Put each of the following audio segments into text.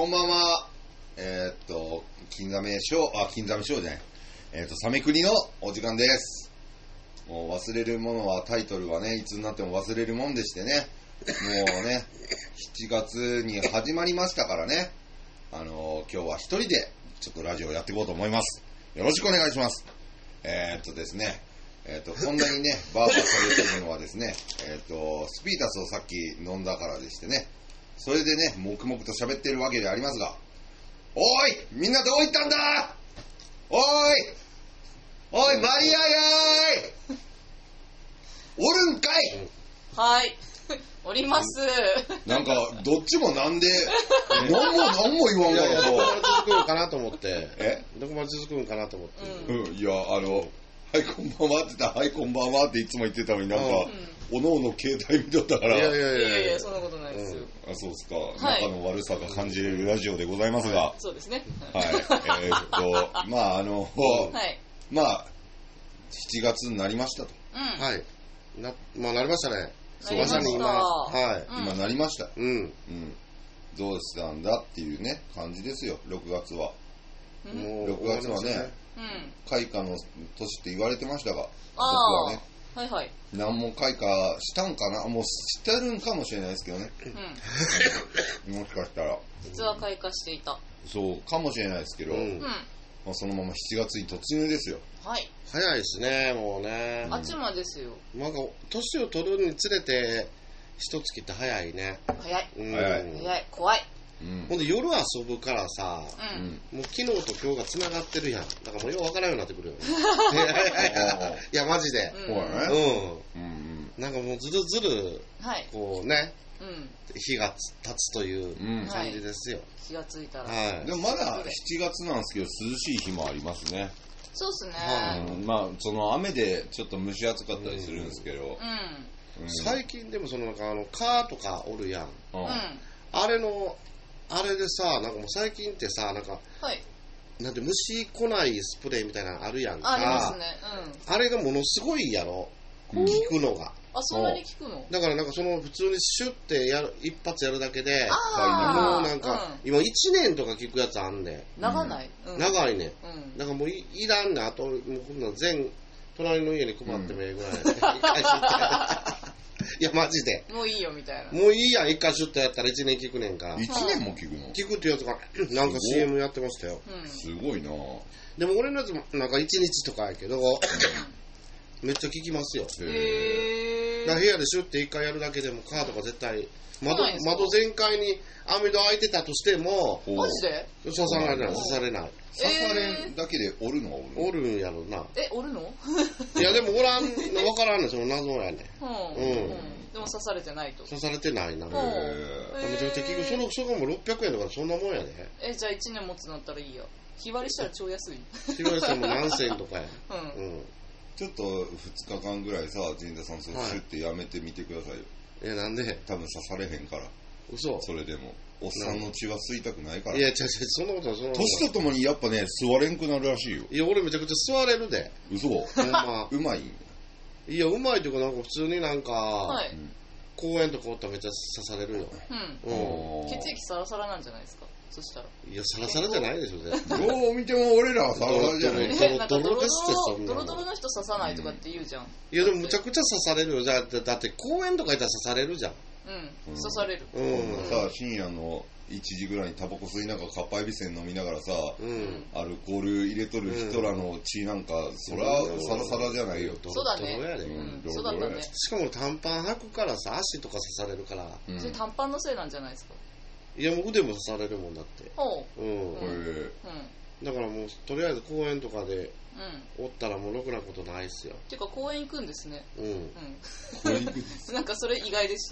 こんばんは。金ザメショーじゃない。サメクリのお時間です。もう忘れるものは、タイトルはね、いつになっても忘れるもんでしてね。もうね、7月に始まりましたからね。今日は一人で、ちょっとラジオやっていこうと思います。よろしくお願いします。ですね、こんなにね、バーバーされてるのはですね、スピータスをさっき飲んだからでしてね、それでね、黙々と喋ってるわけでありますが、おいみんなどこ行ったんだおいマリアやーいおるんかいはいおりますなんかどっちもなんで何も言わんからどこまで続くんかなと思ってどこまで続くんかなと思って、 いやはいこんばんはって言ったらはいこんばんはっていつも言ってたのになんか、おのおの携帯見とったからいやそんなことないですよ、 あそうですか、はい、仲の悪さが感じれるラジオでございますが、 そうですねはいまあはいまあ7月になりましたと、 はいまあなりましたね。 まさに今今なりました。どうしたんだっていうね感じですよ。6月は。もう6月はね、開花の年って言われてましたが、僕はね、 はいはい。 何も開花したんかな、もうしてるんかもしれないですけどね。もしかしたら。 実は開花していた。 そうかもしれないですけど、まあ、そのまま7月に突入ですよ。 はい。 早いですね、もうね。 あっちまですよ。 なんか年を取るにつれて一月って早いね。 早い。 早い。怖い。 ほんで夜遊ぶからさ、もう昨日と今日がつながってるやん。だからもうよう分からんようになってくるよ。いやマジで。なんかもうずるずるこうね、日が経つという感じですよ。 気がついたら。 でもまだ7月なんですけど涼しい日もありますね。 そうっすね。 まあその雨でちょっと蒸し暑かったりするんですけど、 最近でもそのなんか蚊とかおるやん。あれでさ、なんかもう最近ってさ、なんか、なんて虫来ないスプレーみたいなのあるやんか。 ありますね。 あれがものすごいやろ。効くのが。 あ、そんなに効くの？ だからなんかその普通にシュッて一発やるだけで、 もうなんか、今1年とか効くやつあんねん。 長ない？ 長いね。だからもういらんねん。あと、もうこんなん隣の家に配ってもええぐらい。一回シュッて。いやマジでもういいよみたいな。 もういいやん、一回シュッとやったら1年効くねんから。 1年も効くの？ 効くってやつがなんか CM やってましたよ。 すごいな。 でも俺のやつもなんか1日とかやけどめっちゃ効きますよ。だから部屋でシュッて1回やるだけでもカードが絶対窓全開に網戸開いてたとしてもマジで刺されない。刺されるだけでおるの？ おるんやろな。 おるの？ いやでもおらんの分からんねん、その謎やねん。 でも刺されてないと。 刺されてないな。めちゃくちゃ効く。それがもう600円とかそんなもんやで。 じゃあ1年持つなったらいいや。日割りしたら超安い。 日割りしたらもう何銭とかや。 ちょっと2日間ぐらいさ、陣田さんそれシュッてやめてみてくださいよ。 なんで？ 多分刺されへんから。 嘘？ それでもおっさんの血は吸いたくないから。 いやそんなことは年とともにやっぱね座れんくなるらしいよ。 いや俺めちゃくちゃ座れるで。 嘘？うまい？ いやうまいというかなんか普通になんか公園とかおったらめっちゃ刺されるよ。 血液サラサラなんじゃないですか。そしたらいやサラサラじゃないでしょ。 どう見ても俺らはサラサラじゃない。 ドロですってそんな。 ドロドロの人刺さないとかって言うじゃん。 いやでもむちゃくちゃ刺されるよ。だって公園とか行ったら刺されるじゃん。 刺される。 さ深夜の1時ぐらいにタバコ吸いながらかっぱえびせん飲みながらさ、アルコール入れとる人らの血なんかそらサラサラじゃないよ。 そうだね。そうだったね。 しかも短パン履くからさ足とか刺されるから。 それ短パンのせいなんじゃないですか。 いやもう腕も刺されるもんだって。だからもうとりあえず公園とかでおったらもうろくなことないっすよ。 ていうか公園行くんですね。 公園行くんですなんかそれ意外でした。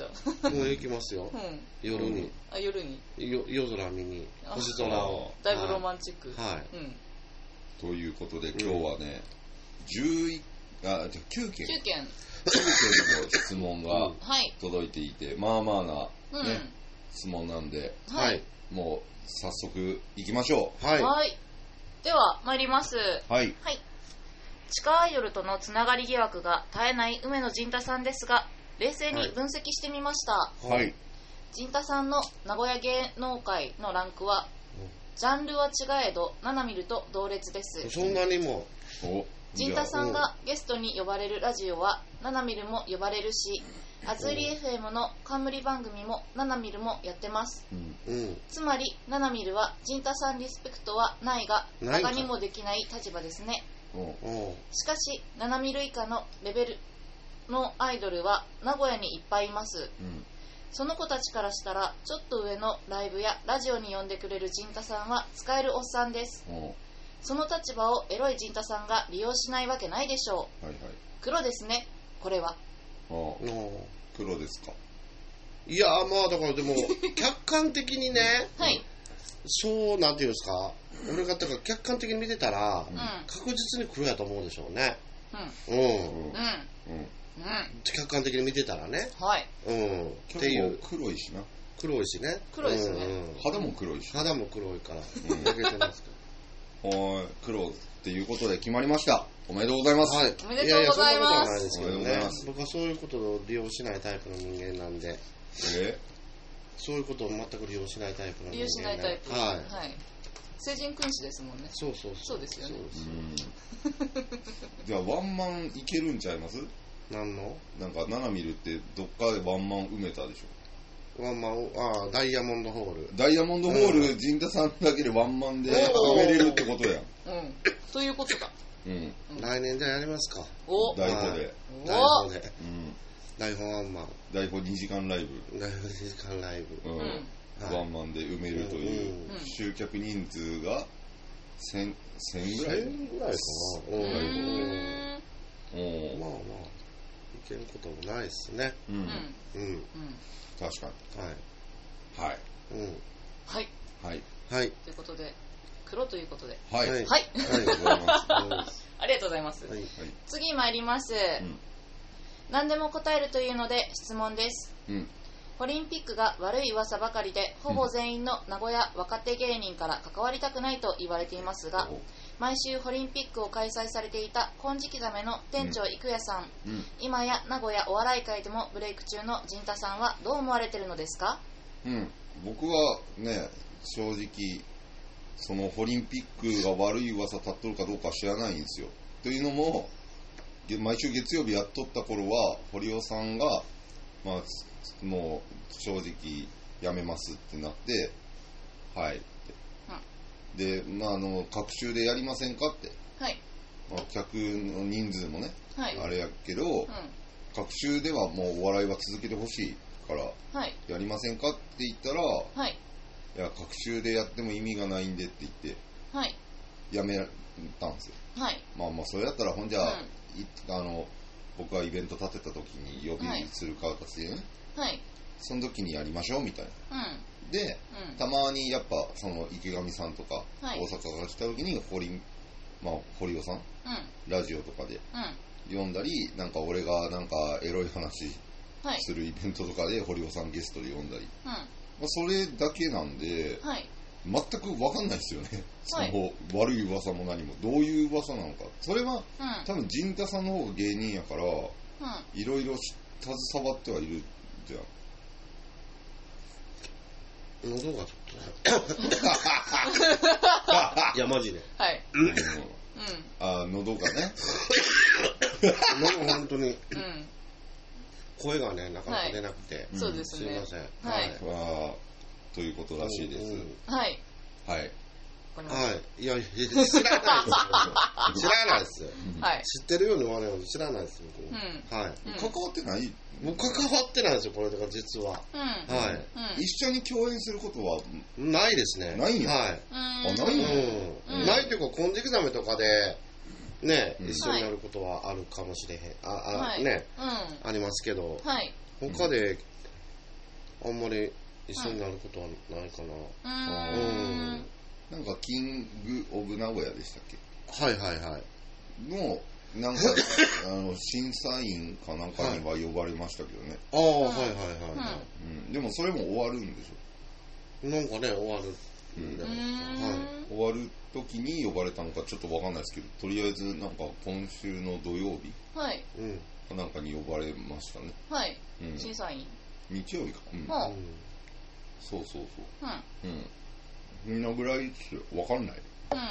公園行きますよ。夜に。 夜に。 夜空見に星空を。 だいぶロマンチック。 ということで今日はね9件の質問が届いていて、まあまあなね質問なんで、もう早速行きましょう。 では参ります。 地下アイドルとのつながり疑惑が絶えない梅野陣太さんですが、冷静に分析してみました。 陣太さんの名古屋芸能界のランクは、ジャンルは違えどナナミルと同列です。 そんなにも。 陣太さんがゲストに呼ばれるラジオはナナミルも呼ばれるし、アズーリ FM の冠番組もナナミルもやってます、つまりナナミルは陣太さんリスペクトはないがバカにもできない立場ですね。しかしナナミル以下のレベルのアイドルは名古屋にいっぱいいます、その子たちからしたらちょっと上のライブやラジオに呼んでくれる陣太さんは使えるおっさんです。その立場をエロい陣太さんが利用しないわけないでしょう。黒ですね、これは。 黒ですか。 いやまあだからでも客観的にね、そうなんていうんですか、俺がだから客観的に見てたら、確実に黒やと思うでしょうね。客観的に見てたらね。 っていう。黒いしな。 黒いしね。 黒いですね。 肌も黒いし。 肌も黒いから焼けてますけど。 黒っていうことで決まりました。おめでとうございます。 おめでとうございます。 そんなことはないですけどね。僕はそういうことを利用しないタイプの人間なんで。そういうことを全く利用しないタイプの人間。 利用しないタイプ。成人君子ですもんね。そうですよね。 じゃあワンマンいけるんちゃいます？ なんの？ なんかナナミルってどっかでワンマン埋めたでしょ。 ワンマン、ダイヤモンドホール。 ダイヤモンドホール、陣太さんだけでワンマンで埋めれるってことやん。 ということだ。 来年じゃあやりますか。 大砲で。 大砲ワンマン。 大砲2時間ライブ。 大砲2時間ライブ。 ワンマンで埋めるという。集客人数が1000ぐらい。 1000ぐらいかな。まあまあ、いけることもないですね。 確かに。 ということで、黒ということで。 ありがとうございます。 ありがとうございます。次参ります。何でも答えるというので質問です。オリンピックが悪い噂ばかりで、ほぼ全員の名古屋若手芸人から関わりたくないと言われていますが、毎週オリンピックを開催されていた金色ザメの店長郁也さん、今や名古屋お笑い界でもブレイク中の陣太さんはどう思われてるのですか？ 僕はね、正直そのオリンピックが悪い噂立っとるかどうか知らないんですよ。というのも毎週月曜日やっとった頃は堀尾さんがもう正直やめますってなって、で、隔週でやりませんかって、客の人数もね、あれやけど、隔週ではもうお笑いは続けてほしいから、やりませんかって言ったら、いや隔週でやっても意味がないんでって言って、やめたんですよ。それやったらほんじゃ、僕がイベント立てた時に呼びする形でね、その時にやりましょうみたいな。で、たまにやっぱその池上さんとか、大阪が来た時に堀尾さん、ラジオとかで読んだり、なんか俺がなんかエロい話するイベントとかで堀尾さんゲストで読んだり、それだけなんで、全く分かんないですよね。その悪い噂も何もどういう噂なのか。それは、多分陣太さんの方が芸人やから、いろいろ携わってはいるじゃん。 喉がちょっといやマジで喉がね喉本当に声がねなかなか出なくて、 そうですね、 すいません。 ということらしいです。 いや知らないです。知らないです。知ってるように思わないので知らないです。 関わってない？ 僕関わってないですよ、これだから実は。 一緒に共演することはないですね。 ないんや。ないんや。 ないというか、金色ザメとかでね、一緒になることはあるかもしれへん。ね、ありますけど、他であんまり一緒になることはないかな。 なんかキングオブ名古屋でしたっけ？のなんか審査員かなんかには呼ばれましたけどね。でもそれも終わるんでしょ？なんかね、終わる。 終わる時に呼ばれたのかちょっとわかんないですけど、とりあえずなんか今週の土曜日なんかに呼ばれましたね。 審査員。 日曜日か。 そうそうそう。みんなぐらいわかんない。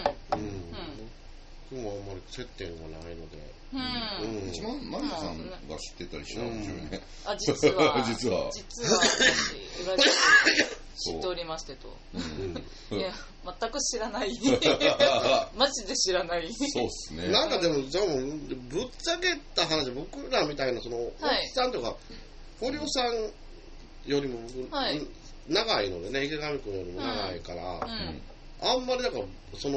僕もあんまり接点がないので。一番マリさんが知ってたりしたんですよね。 実は実は私裏で知っておりましてと。いや全く知らない。マジで知らない。 そうっすね。 なんかでもじゃあもうぶっちゃけた話、僕らみたいなそのおっさんとか堀尾さんよりも長いのでね、池上君よりも長いから、あんまりだから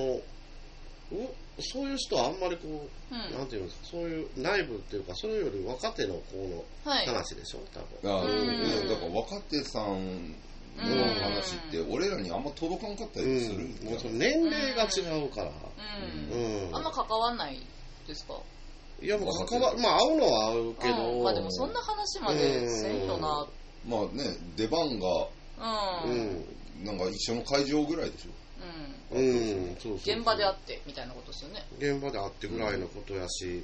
そういう人はあんまりこう、なんていうんですか、そういう内部っていうか、それより若手の子の話でしょ、多分。 だから若手さんの話って俺らにあんま届かんかったりする。 もうその年齢が違うから。 あんま関わんないですか？ いやもう会うのは会うけど。 まあでもそんな話までせんよな。 まあね、出番がなんか一緒の会場ぐらいでしょ。 現場で会ってみたいなことですよね。 現場で会ってぐらいのことやし、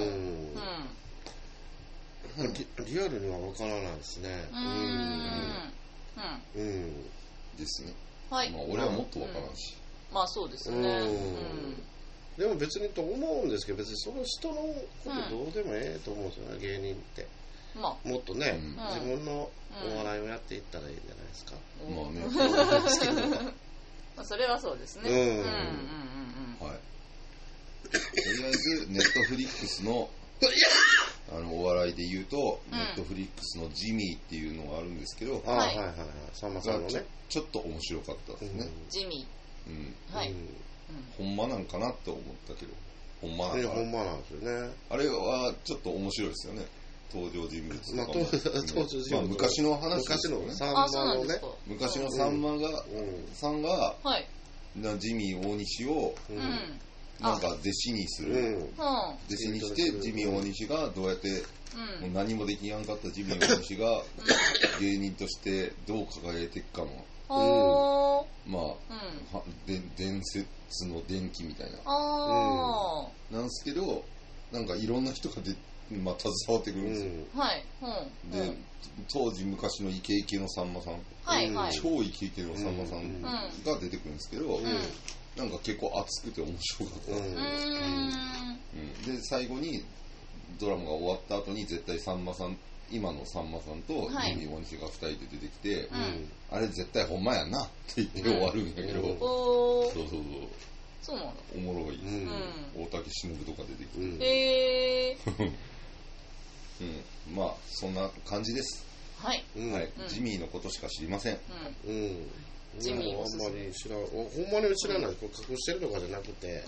リアルには分からないですね。 ですね。 はい。 まあ俺はもっと分からんし。 まあそうですよね。 でも別にと思うんですけど、別にその人のことどうでもええと思うんですよね、芸人って。もっとね、自分のお笑いをやっていったらいいんじゃないですか。 まあね、そうですけど。 それはそうですね。 はい。とりあえずネットフリックスのお笑いで言うと、ネットフリックスのジミーっていうのがあるんですけど、 さんまさんのね、 ちょっと面白かったですね。 ジミー。はい。 ほんまなんかなって思ったけど、 ほんまなんですよね。 あれはちょっと面白いですよね。登場人物とかも。昔の話ですよね。昔のさんまさんがジミー大西をなんか弟子にする。弟子にしてジミー大西がどうやってもう何もできやんかったジミー大西が芸人としてどう輝いていくかのまあ伝説の伝記みたいななんですけど、なんかいろんな人が携わってくるんですよ。で当時昔のイケイケのさんまさん、超イケイケのさんまさんが出てくるんですけど、なんか結構熱くて面白かった。で最後にドラマが終わった後に絶対さんまさん、今のさんまさんとジミー大西が2人で出てきて、あれ絶対ほんまやなって言って終わるんだけど、 そうなんだ。 おもろい。大竹しのぶとか出てくる。まあそんな感じです。 はい。 ジミーのことしか知りません。 ジミーあんまり知らん、ほんまに知らない、隠してるとかじゃなくて、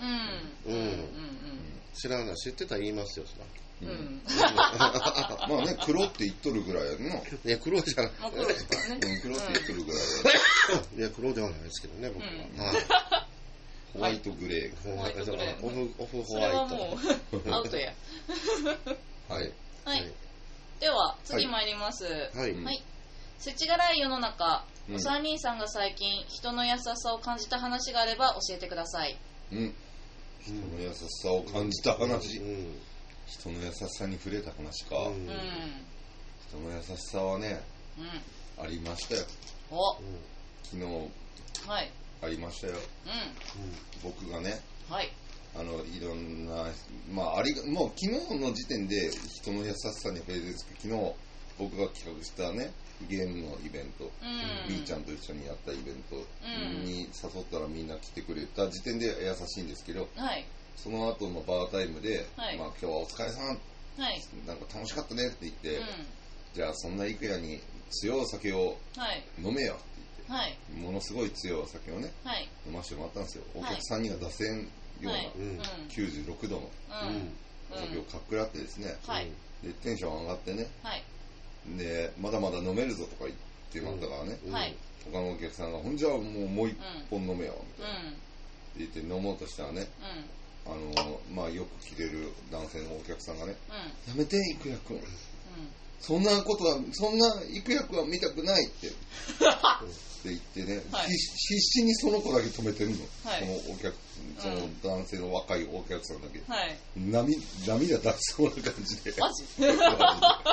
知らない、知ってたら言いますよ、そら。 まあね、黒って言っとるぐらいやんな。 いや、黒じゃない。 黒ですからね。 黒って言っとるぐらいや。いや、黒ではないですけどね、僕は。 ホワイトグレー。 オフホワイト。 それはもうアウトや。 はい。 では、次参ります。世知辛い世の中、お三人さんが最近人の優しさを感じた話があれば教えてください。 人の優しさを感じた話。人の優しさに触れた話か。人の優しさはね、ありましたよ。昨日ありましたよ。僕がね、いろんな、もう昨日の時点で人の優しさに触れてるんですけど、昨日僕が企画したね、ゲームのイベント、B ちゃんと一緒にやったイベントに誘ったらみんな来てくれた時点で優しいんですけど、その後のバータイムで、今日はお疲れさん、なんか楽しかったねって言って、じゃあそんな幾夜に強いお酒を飲めよって言って、ものすごい強いお酒をね、飲ませてもらったんですよ。お客さんには出せんような96度のお酒をかっくらってですね、でテンション上がってね、でまだまだ飲めるぞとか言ってまったからね、他のお客さんがほんじゃもう一本飲めよみたいな、言って飲もうとしたらね、よく来てる男性のお客さんがね、やめて幾谷君、そんな生谷君は見たくないって言ってね、必死にその子だけ止めてるの、その男性の若いお客さんだけ、涙出しそうな感じで、 マジ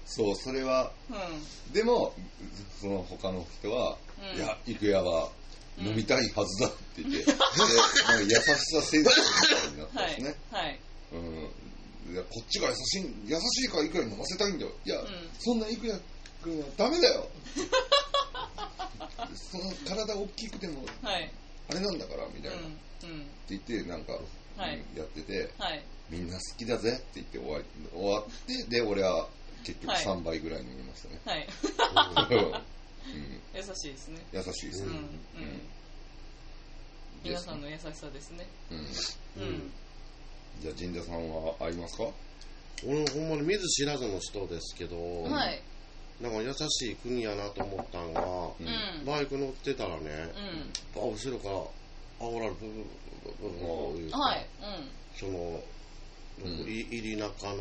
そう、それは、でもその他の人は、いや、郁也は飲みたいはずだって言って、でなんか優しさ先生みたいになったんですね。はい。いや、こっちが優しいから郁也に飲ませたいんだよ。いや、そんな郁也君はダメだよ。その体大きくても、あれなんだからみたいな、って言ってなんか、やってて、みんな好きだぜって言って終わって、で俺は結局3杯ぐらい飲みましたね。はい。 優しいですね。 優しいですね。 皆さんの優しさですね。 じゃあ神田さんはありますか？ 俺ほんまに見ず知らずの人ですけど、なんか優しい国やなと思ったんが、バイク乗ってたらね、後ろから煽られるブブブブブブブブ、その入中か、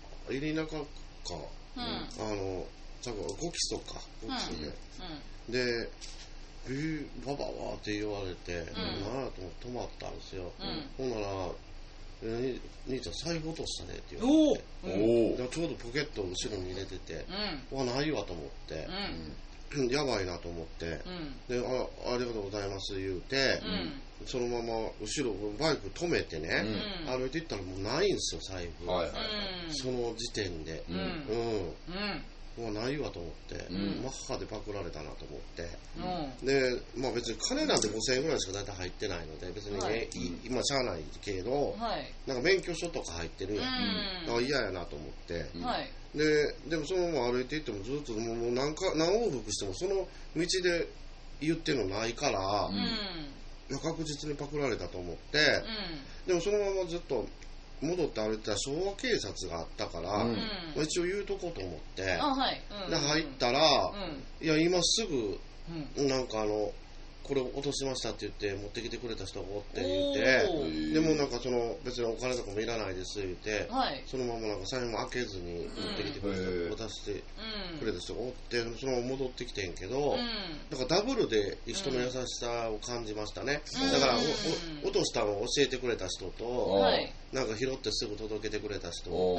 ちゃんと5基礎か、5基礎で、バババって言われて、なんやと思って止まったんですよ。ほんなら、兄ちゃん財布落としたねって言われて、ちょうどポケットを後ろに入れてて、わ、ないわと思って、やばいなと思って、で、ありがとうございます言うて、そのまま後ろバイク止めてね、歩いていったらもうないんですよ、財布。その時点で。もうないわと思って、マッハでパクられたなと思って、で、まあ別に金なんて5000円ぐらいしか大体入ってないので、別にね、今しゃあないけど、なんか免許証とか入ってるやん。だから嫌やなと思って、でもそのまま歩いていってもずっともう何往復してもその道で言ってるのないから、確実にパクられたと思って、でもそのままずっと戻って歩いてたら昭和警察があったから、一応言うとこうと思って、で入ったら、いや今すぐなんかこれを落としましたって言って持ってきてくれた人がおって言って、でもなんかその別にお金とかもいらないです言って、そのままなんか財布も開けずに持ってきてくれた渡してくれた人がおって、そのまま戻ってきてんけど、だからダブルで人の優しさを感じましたね。だから落としたのを教えてくれた人と、なんか拾ってすぐ届けてくれた人と、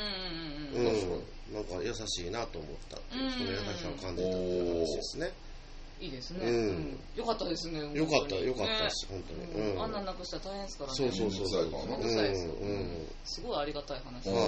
なんか優しいなと思ったっていう、人の優しさを感じたっていう話ですね。 いいですね。よかったですね。 よかったです、本当に。 あんななくしたら大変ですからね。 そう。 すごいありがたい話です。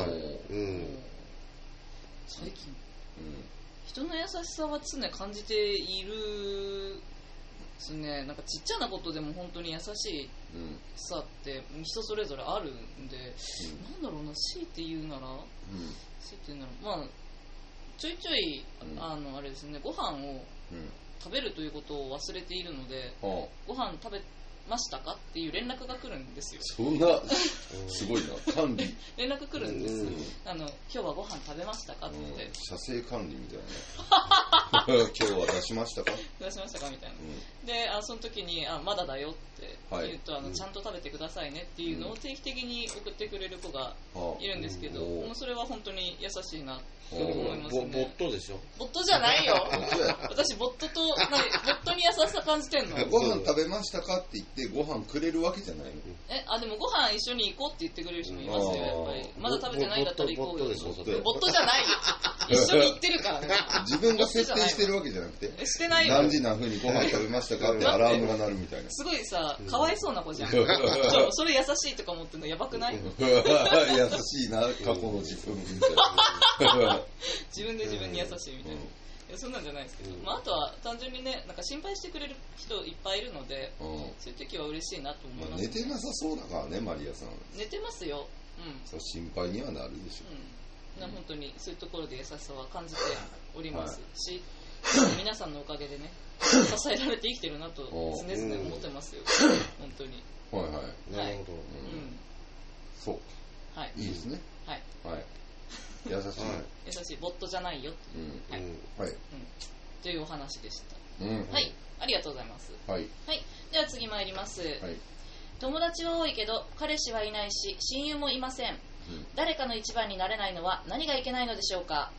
最近、人の優しさは常感じているですね。なんかちっちゃなことでも本当に優しいさって人それぞれあるんで、なんだろうな、強いて言うなら、まあちょいちょいあれですね、ご飯を食べるということを忘れているので、ご飯食べましたかっていう連絡が来るんですよ。 そんなすごいな、管理連絡来るんです。今日はご飯食べましたかって。 射精管理みたいな。今日は出しましたかみたいな。で、その時にまだだよって言うと、ちゃんと食べてくださいねっていうのを定期的に送ってくれる子がいるんですけど、もうそれは本当に優しいなと思いますね。 ボットでしょ？ ボットじゃないよ。私ボットに優しさ感じてんの？ ご飯食べましたかって言ってご飯くれるわけじゃないの？ でもご飯一緒に行こうって言ってくれる人もいますよ、やっぱり。まだ食べてないんだったら行こうよ。ボットじゃないよ。一緒に行ってるからね。 自分が設定してるわけじゃなくて、 してないよ。 何時何分にご飯食べましたかってアラームが鳴るみたいな。 すごいさ、かわいそうな子じゃん。それ優しいとか思ってるのやばくない？ 優しいな、過去の自分みたいな。 自分で自分に優しいみたいな。そんなんじゃないですけど、あとは単純にね、なんか心配してくれる人いっぱいいるので、そういう時は嬉しいなと思います。 寝てなさそうだからね、マリアさん。 寝てますよ。 そう、心配にはなるでしょ。 本当にそういうところで優しさは感じておりますし、皆さんのおかげでね、支えられて生きてるなと常々思ってますよ。本当に。 なるほど。 そう。いいですね。優しい。 優しい、ボットじゃないよ。というお話でした。はい、ありがとうございます。では次参ります。友達は多いけど彼氏はいないし親友もいません。誰かの一番になれないのは何がいけないのでしょうか？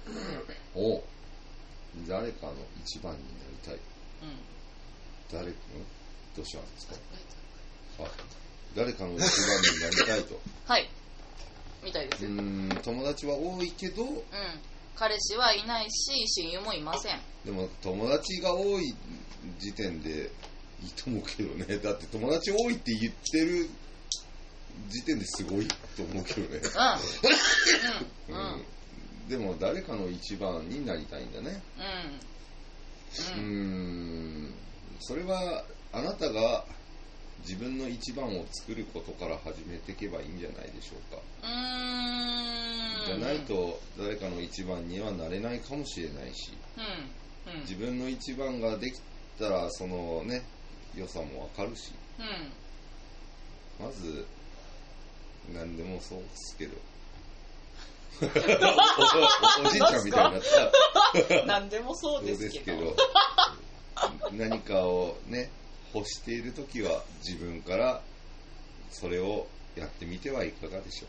誰かの一番になりたい。どうしたんですか？誰かの一番になりたいと。 みたいですよ。 友達は多いけど、 彼氏はいないし親友もいません。 でも友達が多い時点でいいと思うけどね。だって友達多いって言ってる時点ですごいと思うけどね。でも誰かの一番になりたいんだね。それはあなたが自分の一番を作ることから始めていけばいいんじゃないでしょうか。じゃないと誰かの一番にはなれないかもしれないし、自分の一番ができたらそのね良さもわかるし、まず何でもそうですけどおじいちゃんみたいになった何でもそうですけど何かをね欲しているときは自分からそれをやってみてはいかがでしょ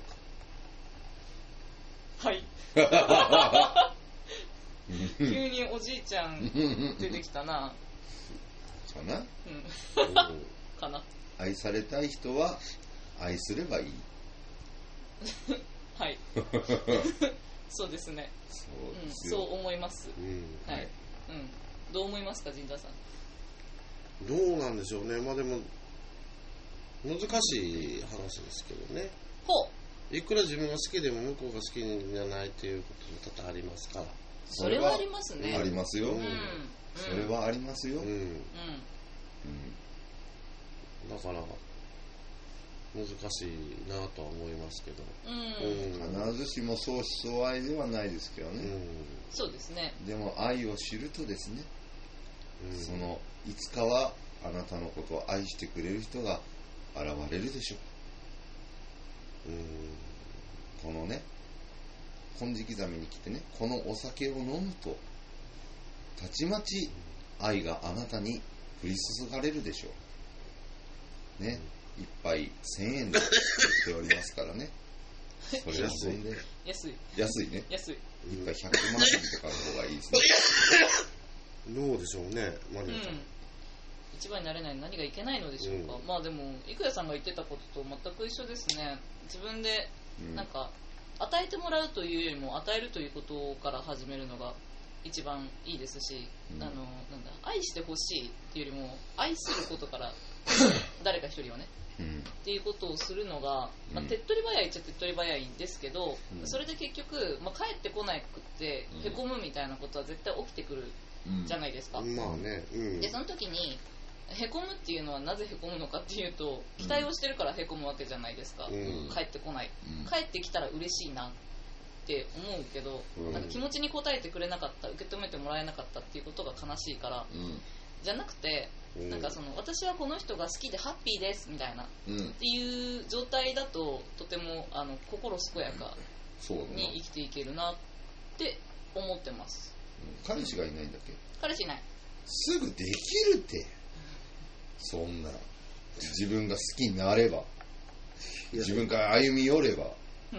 うか。 はい急におじいちゃん出てきたなかな、 かな。 愛されたい人は愛すればいいはいそうですね。そう思います、はい、どう思いますか陣田さん。 どうなんでしょうね。まあでも難しい話ですけどね。いくら自分が好きでも向こうが好きじゃないということも多々ありますから。 それはありますね。 ありますよ、それはありますよ、 だから難しいなとは思いますけど、 必ずしも相思相愛ではないですけどね、 そうですね。 でも愛を知るとですね、そのいつかはあなたのことを愛してくれる人が現れるでしょう。このね金色ザメに来てね、このお酒を飲むとたちまち愛があなたに降り注がれるでしょうね。一杯1000円で売っておりますからねそれはそれで安いね。 安い。 一杯100万円とかの方がいいですねどうでしょうね、マリアちゃん。 一番になれないの何がいけないのでしょうか。まあでも郁弥さんが言ってたことと全く一緒ですね。自分でなんか与えてもらうというよりも与えるということから始めるのが一番いいですし、なんだ愛してほしいっていうよりも愛することから誰か一人をね、っていうことをするのが、手っ取り早いっちゃ手っ取り早いんですけど、それで結局、帰ってこなくってへこむみたいなことは絶対起きてくるじゃないですか。 まあね、 でその時にへこむっていうのはなぜへこむのかっていうと、期待をしてるからへこむわけじゃないですか、帰ってこない、帰ってきたら嬉しいなって思うけど、なんか気持ちに応えてくれなかった、受け止めてもらえなかったっていうことが悲しいから、じゃなくて、なんかその私はこの人が好きでハッピーですみたいな、っていう状態だととても心健やかに生きていけるなって思ってます。 彼氏がいないんだっけ。 彼氏いない。 すぐできるって。そんな自分が好きになれば、自分から歩み寄れば、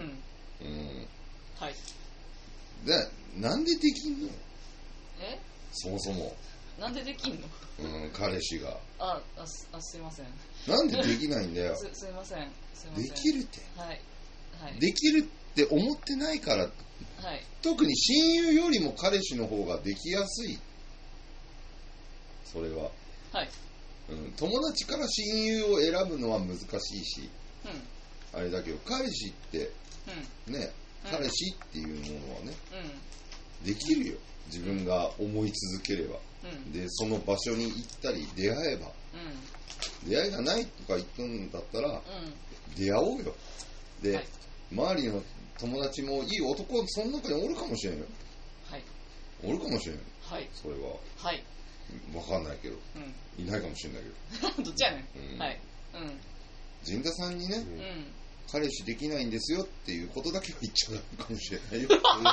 はい。 でなんでできんの。そもそもなんでできんの。 彼氏がすいません。 なんでできないんだよ。 すいません。 できるって、 はい、 できるって思ってないから、はい、特に親友よりも彼氏の方ができやすい。それは、はい、友達から親友を選ぶのは難しいし、あれだけど彼氏って、ね、彼氏っていうものはね、できるよ。自分が思い続ければ、でその場所に行ったり出会えば、出会いがないとか言ったんだったら、出会おうよ。で、周りの友達もいい男その中におるかもしれんよ、おるかもしれん、それは分かんないけど、いないかもしれないけどどっちやねん、 陣田さんにね、彼氏できないんですよっていうことだけは言っちゃうかもしれないよ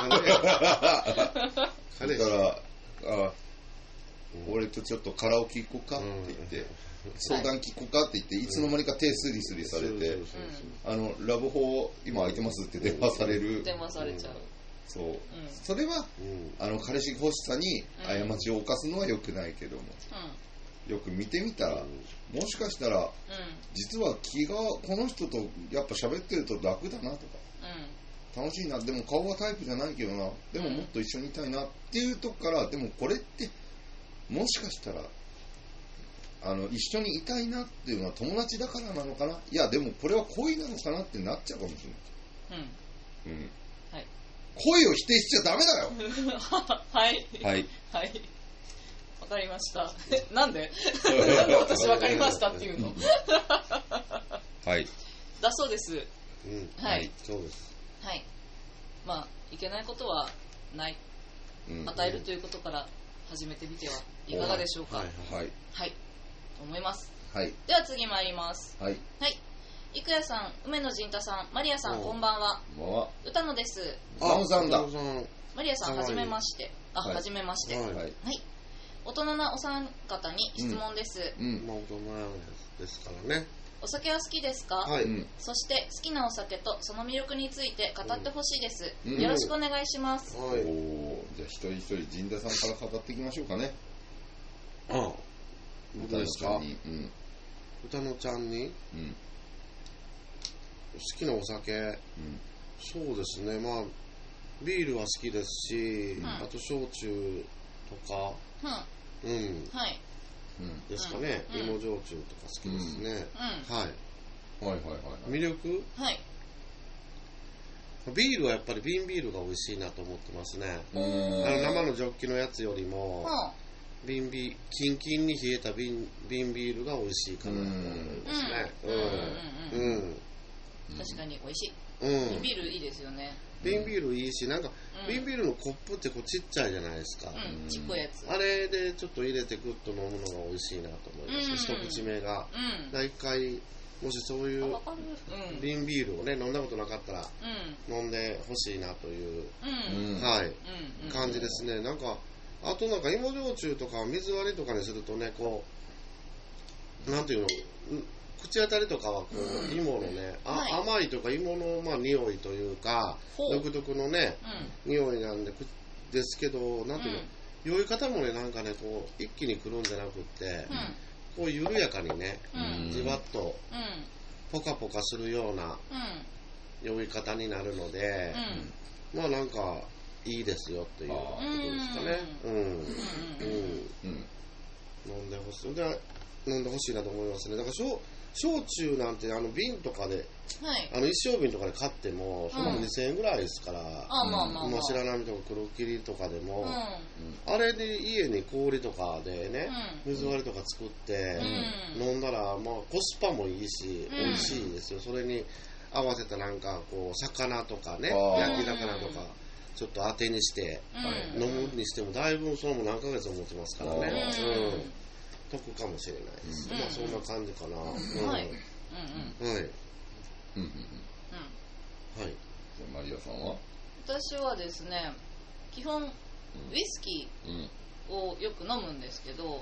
だから俺とちょっとカラオケ行こうかって言って、相談聞こうかって言って、いつの間にか手スリスリされて、ラブホ今空いてますって電話される。 電話されちゃう。 そう、それは、彼氏欲しさに過ちを犯すのは良くないけども、よく見てみたら、もしかしたら、実は気がこの人とやっぱ喋ってると楽だなとか、 楽しいな、でも顔はタイプじゃないけどな、でももっと一緒にいたいなっていうとこから、でもこれってもしかしたら一緒にいたいなっていうのは友達だからなのかな、いやでもこれは恋なのかなってなっちゃうかもしれない。はい、恋を否定しちゃダメだよ。 はいはいはい、わかりました。なんでなんで私わかりましたっていうの。 はいだそうです。はい、 そうです。 はい、まあいけないことはない、与えるということから始めてみてはいかがでしょうか。はいと思います。 はい、 では次参ります。 はい、 いくやさん、梅野陣太さん、マリアさん、こんばんは。歌野です。 さんだ。 マリアさん、はじめまして。はじめまして。はい。大人なお三方に質問です。 大人ですからね。 お酒は好きですか？そして好きなお酒とその魅力について語ってほしいです。よろしくお願いします。 じゃあ一人一人陣田さんから語っていきましょうかね。 歌野ちゃんに。歌野ちゃんに。好きなお酒、そうですね、まあビールは好きですし、あと焼酎とか、ですかね、芋焼酎とか好きですね。魅力、ビールはやっぱり瓶ビールが美味しいなと思ってますね。生のジョッキのやつよりも、キンキンに冷えた瓶ビールが美味しいかなと思いますね。 確かに美味しい。瓶ビールいいですよね。 瓶ビールいいし、なんか瓶ビールのコップってこうちっちゃいじゃないですか。 ちっこいやつ。 あれでちょっと入れてグッと飲むのが美味しいなと思います。一口目が。一回もしそういう瓶ビールをね飲んだことなかったら飲んでほしいなという感じですね。なんかあとなんか芋焼酎とか水割りとかにするとね、こうなんていうの。口当たりとかはこう芋のね、甘いとか芋のまあ匂いというか独特のね匂いなんですけど、なんていうの、酔い方もねなんかねこう一気に来るんじゃなくってこう緩やかにねじわっとポカポカするような酔い方になるので、まあなんかいいですよっていうことですかね。飲んでほしいなと思いますね。だから焼酎なんて瓶とかで、一升瓶とかで買ってもそれも2000円ぐらいですから、白波とか黒霧とかでも、あれで家に氷とかでね、水割りとか作って飲んだら、まあコスパもいいし美味しいですよ。それに合わせたなんかこう魚とかね、焼き魚とかちょっと当てにして飲むにしてもだいぶそれも何ヶ月も持ちますからね。得かもしれないです。まあそんな感じかな。はい。 マリアさんは？ 私はですね、基本ウイスキーをよく飲むんですけど、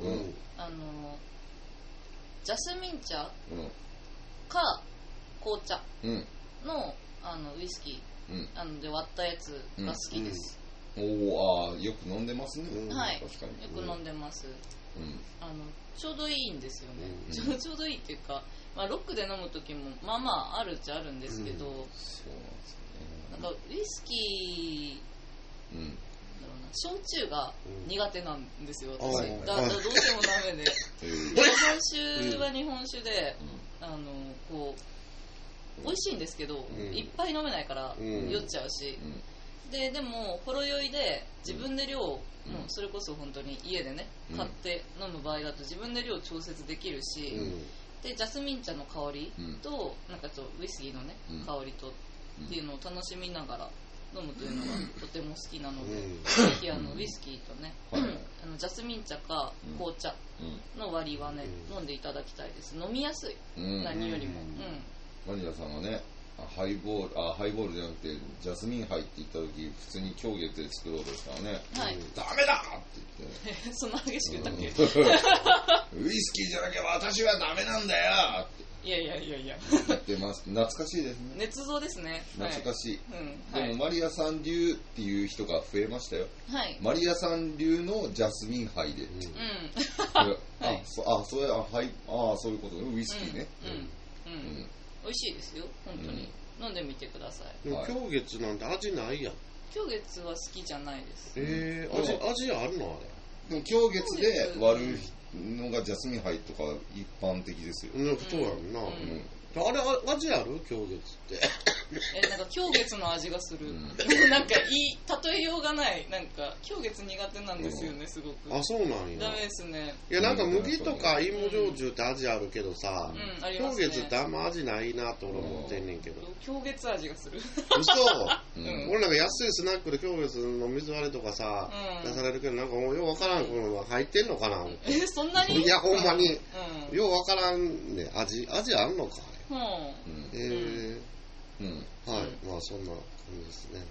ジャスミン茶か紅茶のウイスキーで割ったやつが好きです。 よく飲んでますね。 はい。確かに。よく飲んでます。ちょうどいいんですよね。ちょうどいいっていうか、まあ、ロックで飲む時もまあまああるっちゃあるんですけど、なんかウイスキー、焼酎が苦手なんですよ、私。どうしてもダメで。日本酒は日本酒で、こう美味しいんですけど、いっぱい飲めないから酔っちゃうし。でもほろ酔いで自分で量を、それこそ本当に家でね買って飲む場合だと自分で量調節できるし、でジャスミン茶の香りと、なんかウイスキーのね香りとっていうのを楽しみながら飲むというのがとても好きなので、ぜひウイスキーとねジャスミン茶か紅茶の割りはね飲んでいただきたいです。飲みやすい、何よりも。 マリアさんがねハイボールじゃなくてジャスミンハイって言った時普通に狂月で作ろうとしたらね、ダメだって言ってそんな激しく言ったっけウイスキーじゃなきゃ私はダメなんだよっていや言ってます。懐かしいですね。 捏造ですね。 懐かしい。でもマリアさん流っていう人が増えましたよ。マリアさん流のジャスミンハイで。そういうことね。ウイスキーね。 美味しいですよ、本当に。 飲んでみてください。 でも狂月なんて味ないやん。 狂月は好きじゃないです。 味あるのあれ。でも狂月で割るのがジャスミンハイとか一般的ですよ。 そうやんな。あれ味ある狂月ってなんか狂月の味がする、なんか例えようがない。なんか狂月苦手なんですよね、すごく。 あ、そうなんや。 ダメですね。 いや、なんか麦とか芋焼酎って味あるけどさ、狂月ってあんま味ないなと俺思ってんねんけど。 狂月味がする。 嘘俺なんか安いスナックで狂月の水割りとかさ、出されるけど、なんかもうようわからんのが入ってんのかな。 そんなに？ いや、ほんまに。ようわからんね。味あんのか。はい、まあそんな感じですね。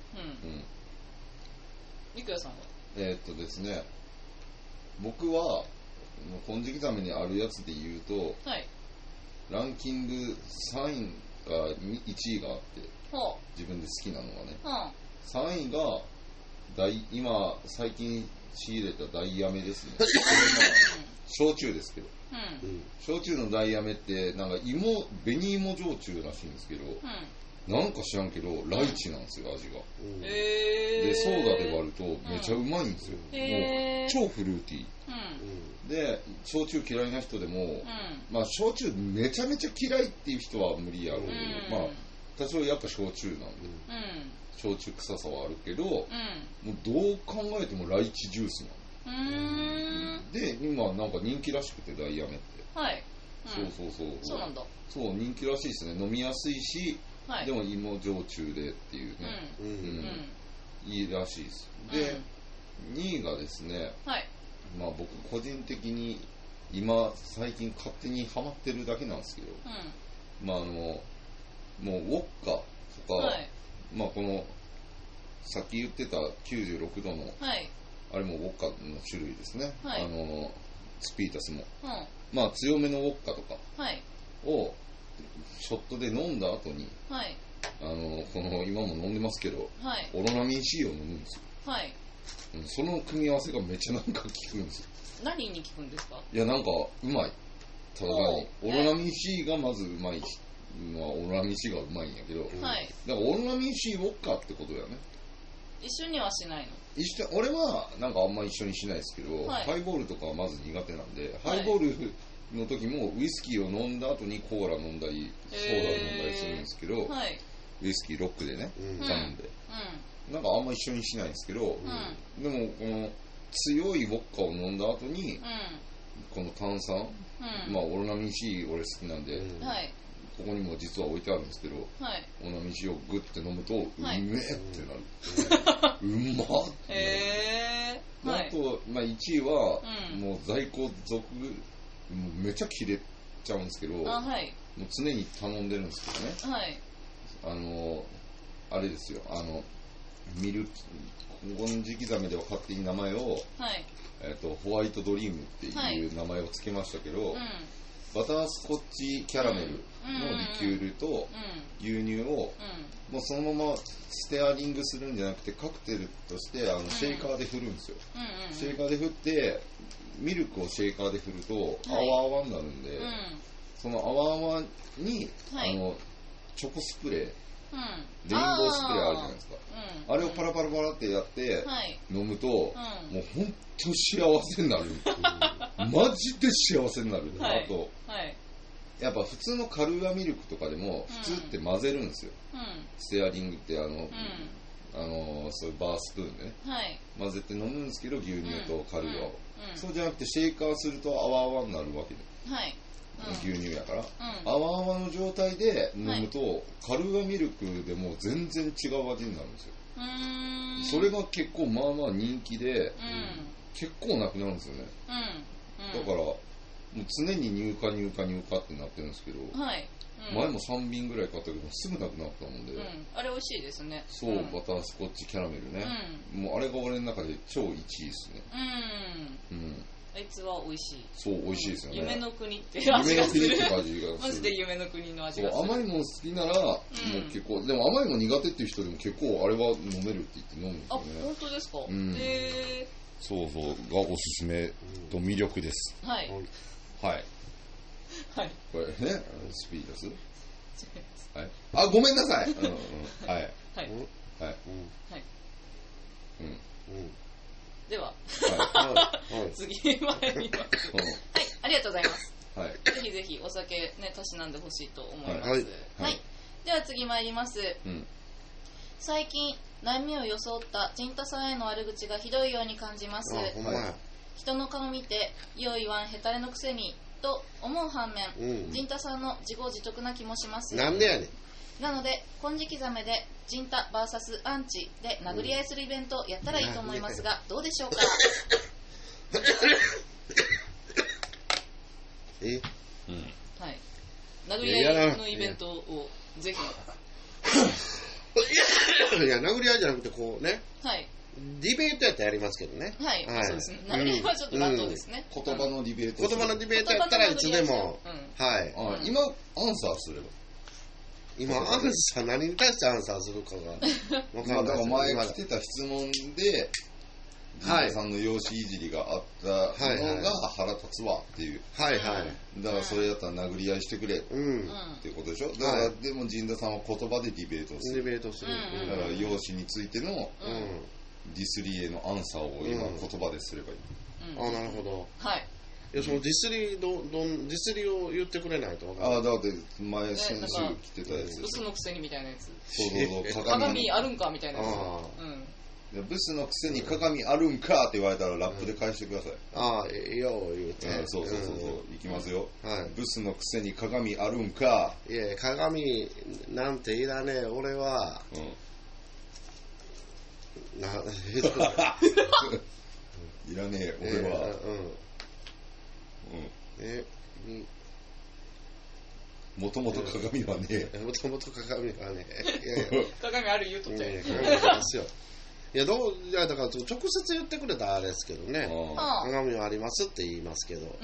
みくやさんは？ ですね、僕は金色ザメにあるやつで言うと、ランキング3位か1位があって、自分で好きなのがね、3位が今最近仕入れたダイヤメですね。焼酎ですけど、焼酎のダイヤメってなんか紅芋焼酎らしいんですけど、なんか知らんけどライチなんですよ、味が。でソーダで割るとめちゃうまいんですよ。もう超フルーティーで、焼酎嫌いな人でも、まあ焼酎めちゃめちゃ嫌いっていう人は無理やろうけど、まあ多少やっぱ焼酎なんで、焼酎臭さはあるけど、もうどう考えてもライチジュースなので、今なんか人気らしくて、ダイヤメって。そうなんだ。そう、人気らしいですね。飲みやすいし、でも芋焼酎でっていうね、いいらしいです。で、2位がですね、まあ僕個人的に今最近勝手にハマってるだけなんですけど、まあもうウォッカとか、まあこのさっき言ってた96度の、あれもウォッカの種類ですね、スピータスも、まあ強めのウォッカとかをショットで飲んだ後に、この今も飲んでますけど、オロナミン C を飲むんですよ。その組み合わせがめっちゃなんか効くんですよ。 何に効くんですか？ いや、なんかうまい。ただにオロナミン C がまずうまいし、まあ、オロナミン C がうまいんやけど、だからオロナミン C ウォッカってことだよね。 一緒にはしないの？ 俺はなんかあんま一緒にしないですけど、ハイボールとかはまず苦手なんで、ハイボールの時もウイスキーを飲んだ後にコーラ飲んだりソーダを飲んだりするんですけど、ウイスキーロックでね、頼んで、なんかあんま一緒にしないんですけど、でもこの強いウォッカを飲んだ後に、この炭酸、まあオロナミン C 俺好きなんで、ここにも実は置いてあるんですけど、オロナミン C をグッて飲むと、うめえってなる。うまっってなる。あと、まあ、1位は、もう在庫続、もうめちゃ切れちゃうんですけど、もう常に頼んでるんですけどね。あれですよ、ミルク、金色ザメでは勝手に名前を、ホワイトドリームっていう名前を付けましたけど、バタースコッチキャラメルのリキュールと牛乳をもうそのままステアリングするんじゃなくてカクテルとしてシェイカーで振るんですよ。シェイカーで振ってミルクをシェイカーで振ると泡々になるんで、その泡々にチョコスプレー、レインボースプレーあるじゃないですか、あれをパラパラパラってやって飲むと、もうほんと幸せになるマジで幸せになる、あと、やっぱ普通のカルーアミルクとかでも普通って混ぜるんですよ、ステアリングってそういうバースプーンでね、混ぜて飲むんですけど、牛乳とカルーアを、そうじゃなくてシェイカーすると泡々になるわけで、牛乳やから、泡々の状態で飲むと、カルーアミルクでも全然違う味になるんですよ。それが結構まあまあ人気で、結構なくなるんですよね。だからもう常に入荷ってなってるんですけど、前も3瓶ぐらい買ったけどすぐなくなったもんで、 あれ美味しいですね。 そう、バタースコッチキャラメルね、もうあれが俺の中で超1位ですね。あいつは美味しい。そう、美味しいですよね。夢の国って味がする。夢の国って味がする。マジで夢の国の味がする。甘いもの好きなら、もう結構、でも甘いもの苦手っていう人でも結構あれは飲めるって言って飲むんですよね。あ、本当ですか？そうそう、がおすすめと魅力です。はい。これね、スピータス。 はい、あ、ごめんなさい。はい。はい。 はい。 はい。 はい。では、次参ります。はい、ありがとうございます。はい。ぜひぜひお酒ね、たしなんでほしいと思います。はい。では次参ります。最近、悩みを装った陣太さんへの悪口がひどいように感じます。人の顔見て、よう言わんヘタレのくせに、と思う反面、陣太さんの自業自得な気もします。 なんでやねん。 なので、金色ザメで陣太 VS アンチで殴り合いするイベントをやったらいいと思いますが、どうでしょうか。はい。殴り合いのイベントをぜひ。 いや、殴り合いじゃなくて、こうね。 はい。 ディベートやったらやりますけどね。 はい。そうですね。殴り合いはちょっと乱闘ですね。 言葉のディベート。 言葉のディベートやったらいつでも。はい。 今、アンサーすれば。 今、アンサー、何に対してアンサーするかが。 だから前来てた質問で、陣太さんの容姿いじりがあったのが腹立つわっていう。 はいはい。 だからそれやったら殴り合いしてくれっていうことでしょ。だからでも陣太さんは言葉でディベートする。 ディベートする。 だから容姿についてのディスリーへのアンサーを今言葉ですればいい。 あ、なるほど。 はい。 いや、そのディスリーを言ってくれないと分からない。 あ、だって前先週来てたやつ。 ブスのくせにみたいなやつ。 そう。 鏡あるんかみたいなやつ。 ブスのくせに鏡あるんかって言われたらラップで返してください。 ああ、よう言うて。 そう。いきますよ。ブスのくせに鏡あるんか。 いや、鏡なんていらねえ、俺は。 いらねえ、俺は。もともと鏡はねえ。 もともと鏡はねえ。鏡ある言うとって。 鏡ありますよ。いや、だから直接言ってくれたらあれですけどね。鏡はありますって言いますけど。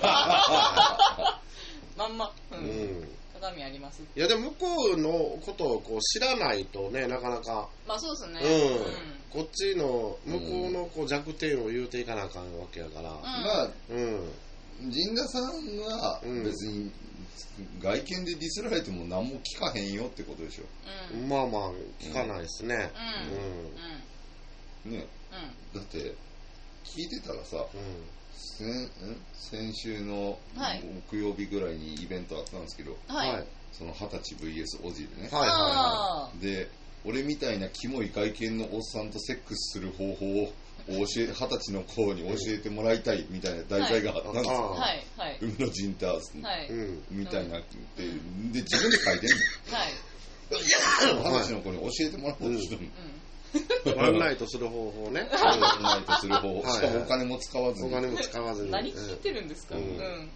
まんま。鏡あります。 いや、でも向こうのことをこう知らないとね、なかなか。 まあそうですね。 こっちの向こうのこう弱点を言うていかなあかんわけやから。 まあ、陣田さんは別に外見でディスられても何も聞かへんよってことでしょ。 まあまあ聞かないですね。 ね、だって聞いてたらさ、先週の木曜日ぐらいにイベントあったんですけど、その20歳 VS オジでね、で俺みたいなキモい外見のおっさんとセックスする方法を20歳の子に教えてもらいたいみたいな題材があったんですよ。海野陣太みたいなってで自分で書いてんの。20歳の子に教えてもらおうとしてるの。 ワンナイトする方法ね。 ワンナイトする方法。しかもお金も使わずに。 何聞いてるんですか。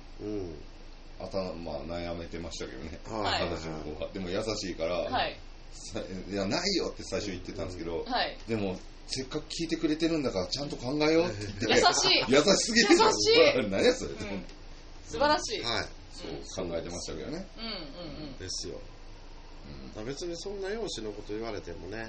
まあ悩めてましたけどね。20歳の子がでも優しいから、いやないよって最初言ってたんですけど、でもせっかく聞いてくれてるんだからちゃんと考えようって言って。優しすぎる。何やそれ。 素晴らしい。 そう考えてましたけどね。 ですよ。別にそんな容姿のこと言われてもね、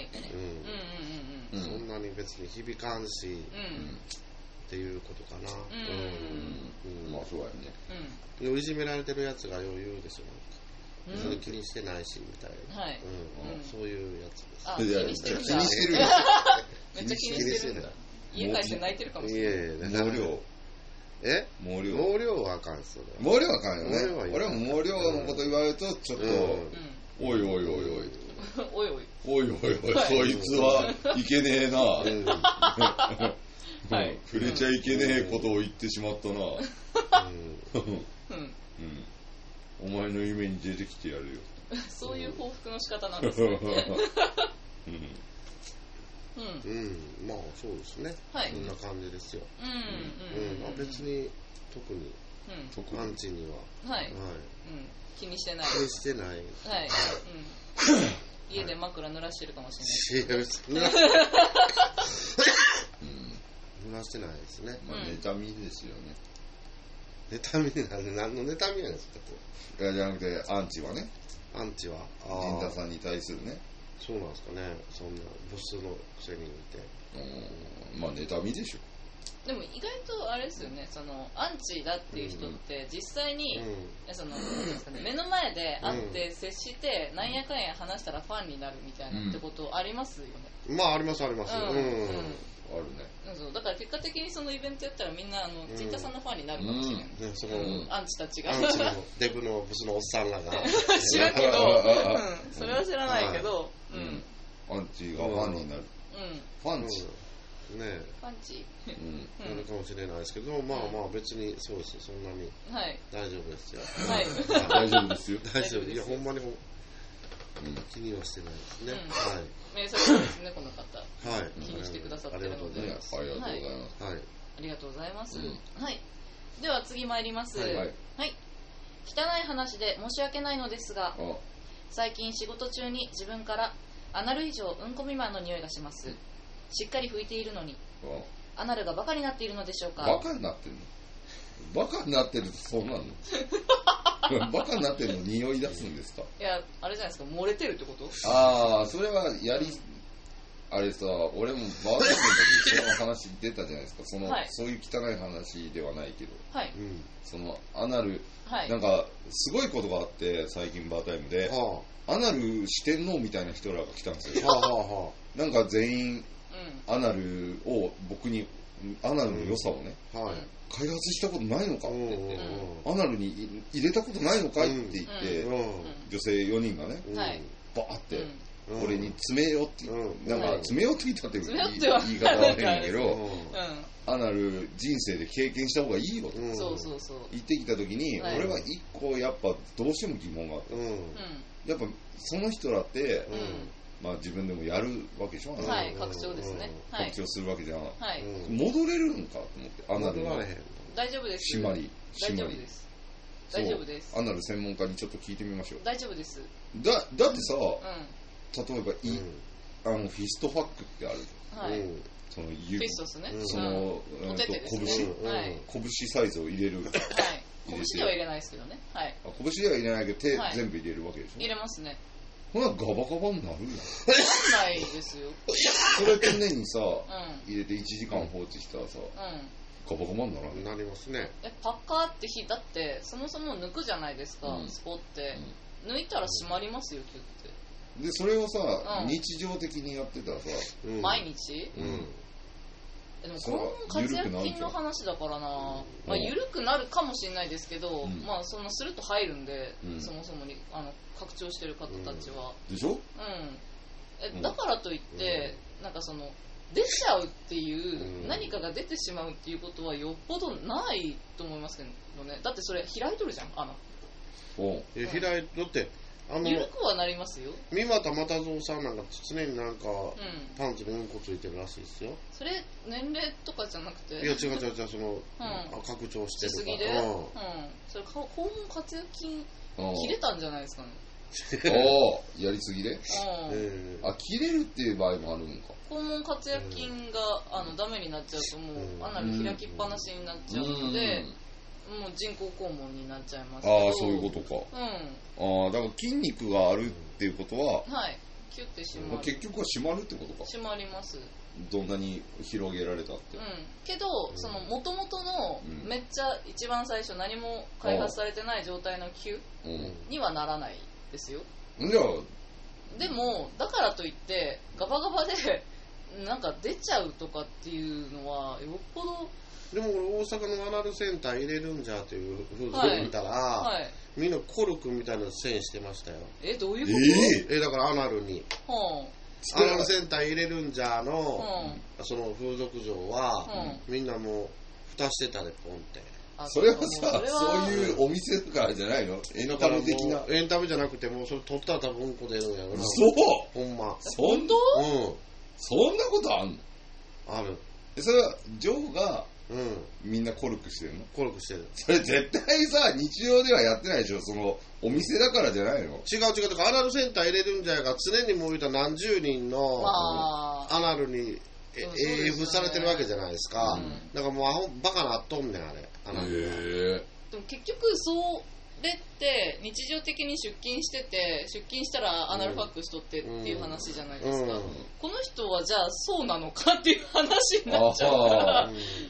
そんなに別に響かんし、っていうことかな。 まあそうやね。いじめられてるやつが余裕でしょ。別に気にしてないしみたいな。そういうやつです。気にしてる。 めっちゃ気にしてるんだ。家帰って泣いてるかもしれない。 毛量。 毛量はあかんすよ。 毛量はあかんよね。俺も毛量のこと言われるとちょっとおいおいおいおいおいおいおいおいおいそいつはいけねえな。触れちゃいけねえことを言ってしまったな。お前の夢に出てきてやるよ。 そういう報復の仕方なんですね。 まあそうですね。そんな感じですよ。別に特にアンチには気にしてない。 気にしてない。 家で枕濡らしてるかもしれない。 濡らしてないですね。 妬みですよね。 妬み何の妬みなんですか。 じゃなくてアンチはね。 アンチは陣太さんに対するね。 そうなんですかね。そんなブスのくせに見て。 まあ妬みでしょ。 でも意外とあれですよね、そのアンチだっていう人って実際に、そのなんですかね、目の前で会って接してなんやかんや話したらファンになるみたいなってことありますよね。 まあありますあります。 あるね。 そうだから結果的にそのイベントやったらみんなツイッターさんのファンになるかもしれない。そのアンチたちが。アンチのデブのブスのおっさんらが。 知らんけど、それは知らないけど、 アンチがファンになる。ファンチ。 ねパンチなるかもしれないですけど、まあまあ別にそうですよ、そんなに大丈夫ですよ。 はい、 大丈夫ですよ。 大丈夫。いや、ほんまに気にはしてないですね。はい。 名作ですね、この方。 はい。 気にしてくださってるので。 ありがとうございます。 はい。 ありがとうございます。はい。では次参ります。はい。汚い話で申し訳ないのですが、最近仕事中に自分からアナル以上うんこ未満の匂いがします。しっかり拭いているのにアナルがバカになっているのでしょうか。 バカになってるの？バカになってるとそうなの？バカになってるの匂い出すんですか？ いや、あれじゃないですか、漏れてるってこと？ ああ、それはあれさ、俺もバーテンの時その話出たじゃないですか。そういう汚い話ではないけど、そのアナル、なんかすごいことがあって、最近バータイムでアナル四天王みたいな人らが来たんですよ。なんか全員アナルを僕にアナルの良さをね、開発したことないのかって言って、アナルに入れたことないのかいって言って、女性4人がね、バーって俺に詰めよってなんか詰めよって言ったって言い方は変だけど、アナル人生で経験した方がいいよと言ってきた時に、俺は一個やっぱどうしても疑問があった。やっぱその人らってまあ自分でもやるわけでしょ。 はい、拡張ですね。 拡張するわけじゃん。戻れるんかと思って、アナルの大丈夫です。 締まり。 大丈夫です。大丈夫です。 アナル専門家にちょっと聞いてみましょう。 大丈夫です。 だってさ、例えばフィストファックってあるじゃん。そのフィストですね。 その拳サイズを入れる。はい。 拳では入れないですけどね。はい。 拳では入れないけど手全部入れるわけでしょ。 入れますね。 ほなガバガバになるやん。 ないですよ。 それ常にさ、入れて1時間放置したらさ、ガバガバにならない。 なりますね。 パッカーってだってそもそも抜くじゃないですか、スポって。抜いたら閉まりますよ、キュッて。 で、それをさ、日常的にやってたらさ、 毎日？でも肛門活躍筋の話だからな、まあ、緩くなるかもしれないですけど、まあそんなすると入るんで、そもそもに拡張してる方たちは。 でしょ？ だからといって、なんかその出ちゃうっていう何かが出てしまうっていうことはよっぽどないと思いますけどね。だってそれ開いとるじゃん、穴。 開いとって緩くはなりますよ。 三股又蔵さんなんか常になんかパンツにうんこついてるらしいですよ。 それ年齢とかじゃなくて。 いや違うその拡張してるから。しすぎで。 それ肛門活躍筋切れたんじゃないですかね。 やりすぎで？切れるっていう場合もあるのか。 肛門活躍筋がダメになっちゃうともうアナル開きっぱなしになっちゃうので。もう人工肛門になっちゃいますけど。 そういうことか。だから筋肉があるっていうことは、 キュッて締まる。 結局は締まるってことか。 締まります。 どんなに広げられたって。 けど、その元々のめっちゃ一番最初何も開発されてない状態の球にはならないですよ。でもだからといってガバガバでなんか出ちゃうとかっていうのはよっぽど。 でも俺大阪のアナルセンター入れるんじゃっていう風俗見たら、みんなコルクみたいな線してましたよ。 どういうこと？ だからアナルに、アナルセンター入れるんじゃの、その風俗場は、みんなもう蓋してたでポンって。 それはさ、そういうお店とかじゃないの？エンタメ的な。 エンタメじゃなくてもうそれ取ったら多分うんこ出るんやろな。 そうほんま。 本当？ そんなことあんの？ ある。 それはジョーがみんなコルクしてるの？ コルクしてる。 それ絶対さ、日常ではやってないでしょ。そのお店だからじゃないの？ 違うとかアナルセンター入れるんじゃないか、常にもう言うたら何十人のアナルに英語されてるわけじゃないですか。だからもうバカなっとんねんあれ。 でも結局そうれって日常的に出勤してて、出勤したらアナルファックしとってっていう話じゃないですか、この人はじゃあそうなのかっていう話になっちゃうから、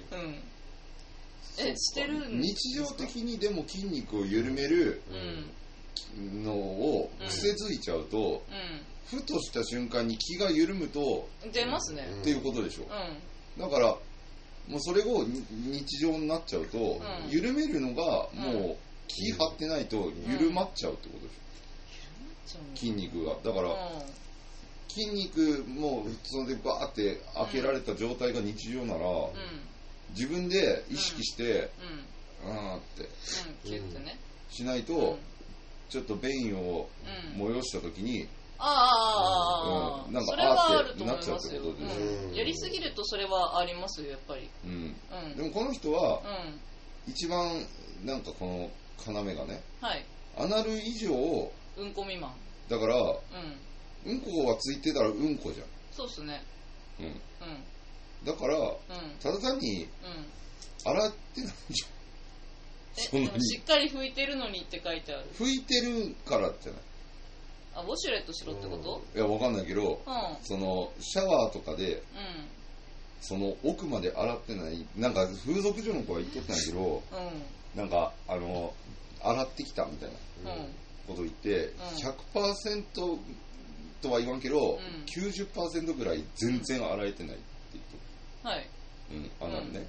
してるんですか？ 日常的にでも筋肉を緩めるのを癖づいちゃうと、ふとした瞬間に気が緩むと出ますねっていうことでしょ、だからもうそれを日常になっちゃうと、緩めるのがもう気張ってないと緩まっちゃうってことでしょ、筋肉が。だから、筋肉も普通でバーって開けられた状態が日常なら、自分で意識して、ってキュッてねしないと、ちょっと便意を催した時に、 なんかそれはあると思いますよ。 なっちゃうってことでしょ。 やりすぎるとそれはありますよ、やっぱり。 でもこの人は、一番なんかこの要がね、アナル以上うんこ未満だから、うんこがついてたらうんこじゃん。 そうっすね。 だから、ただ単に洗ってないじゃん。そんなにしっかり拭いてるのにって書いてある。 拭いてるからじゃない。 ウォシュレットしろってこと？ いや、わかんないけど、そのシャワーとかで、その奥まで洗ってない、なんか風俗嬢の子は言っとったんやけど、なんか洗ってきたみたいなこと言って、100% とは言わんけど、90% ぐらい全然洗えてないって言っとった。アナルね。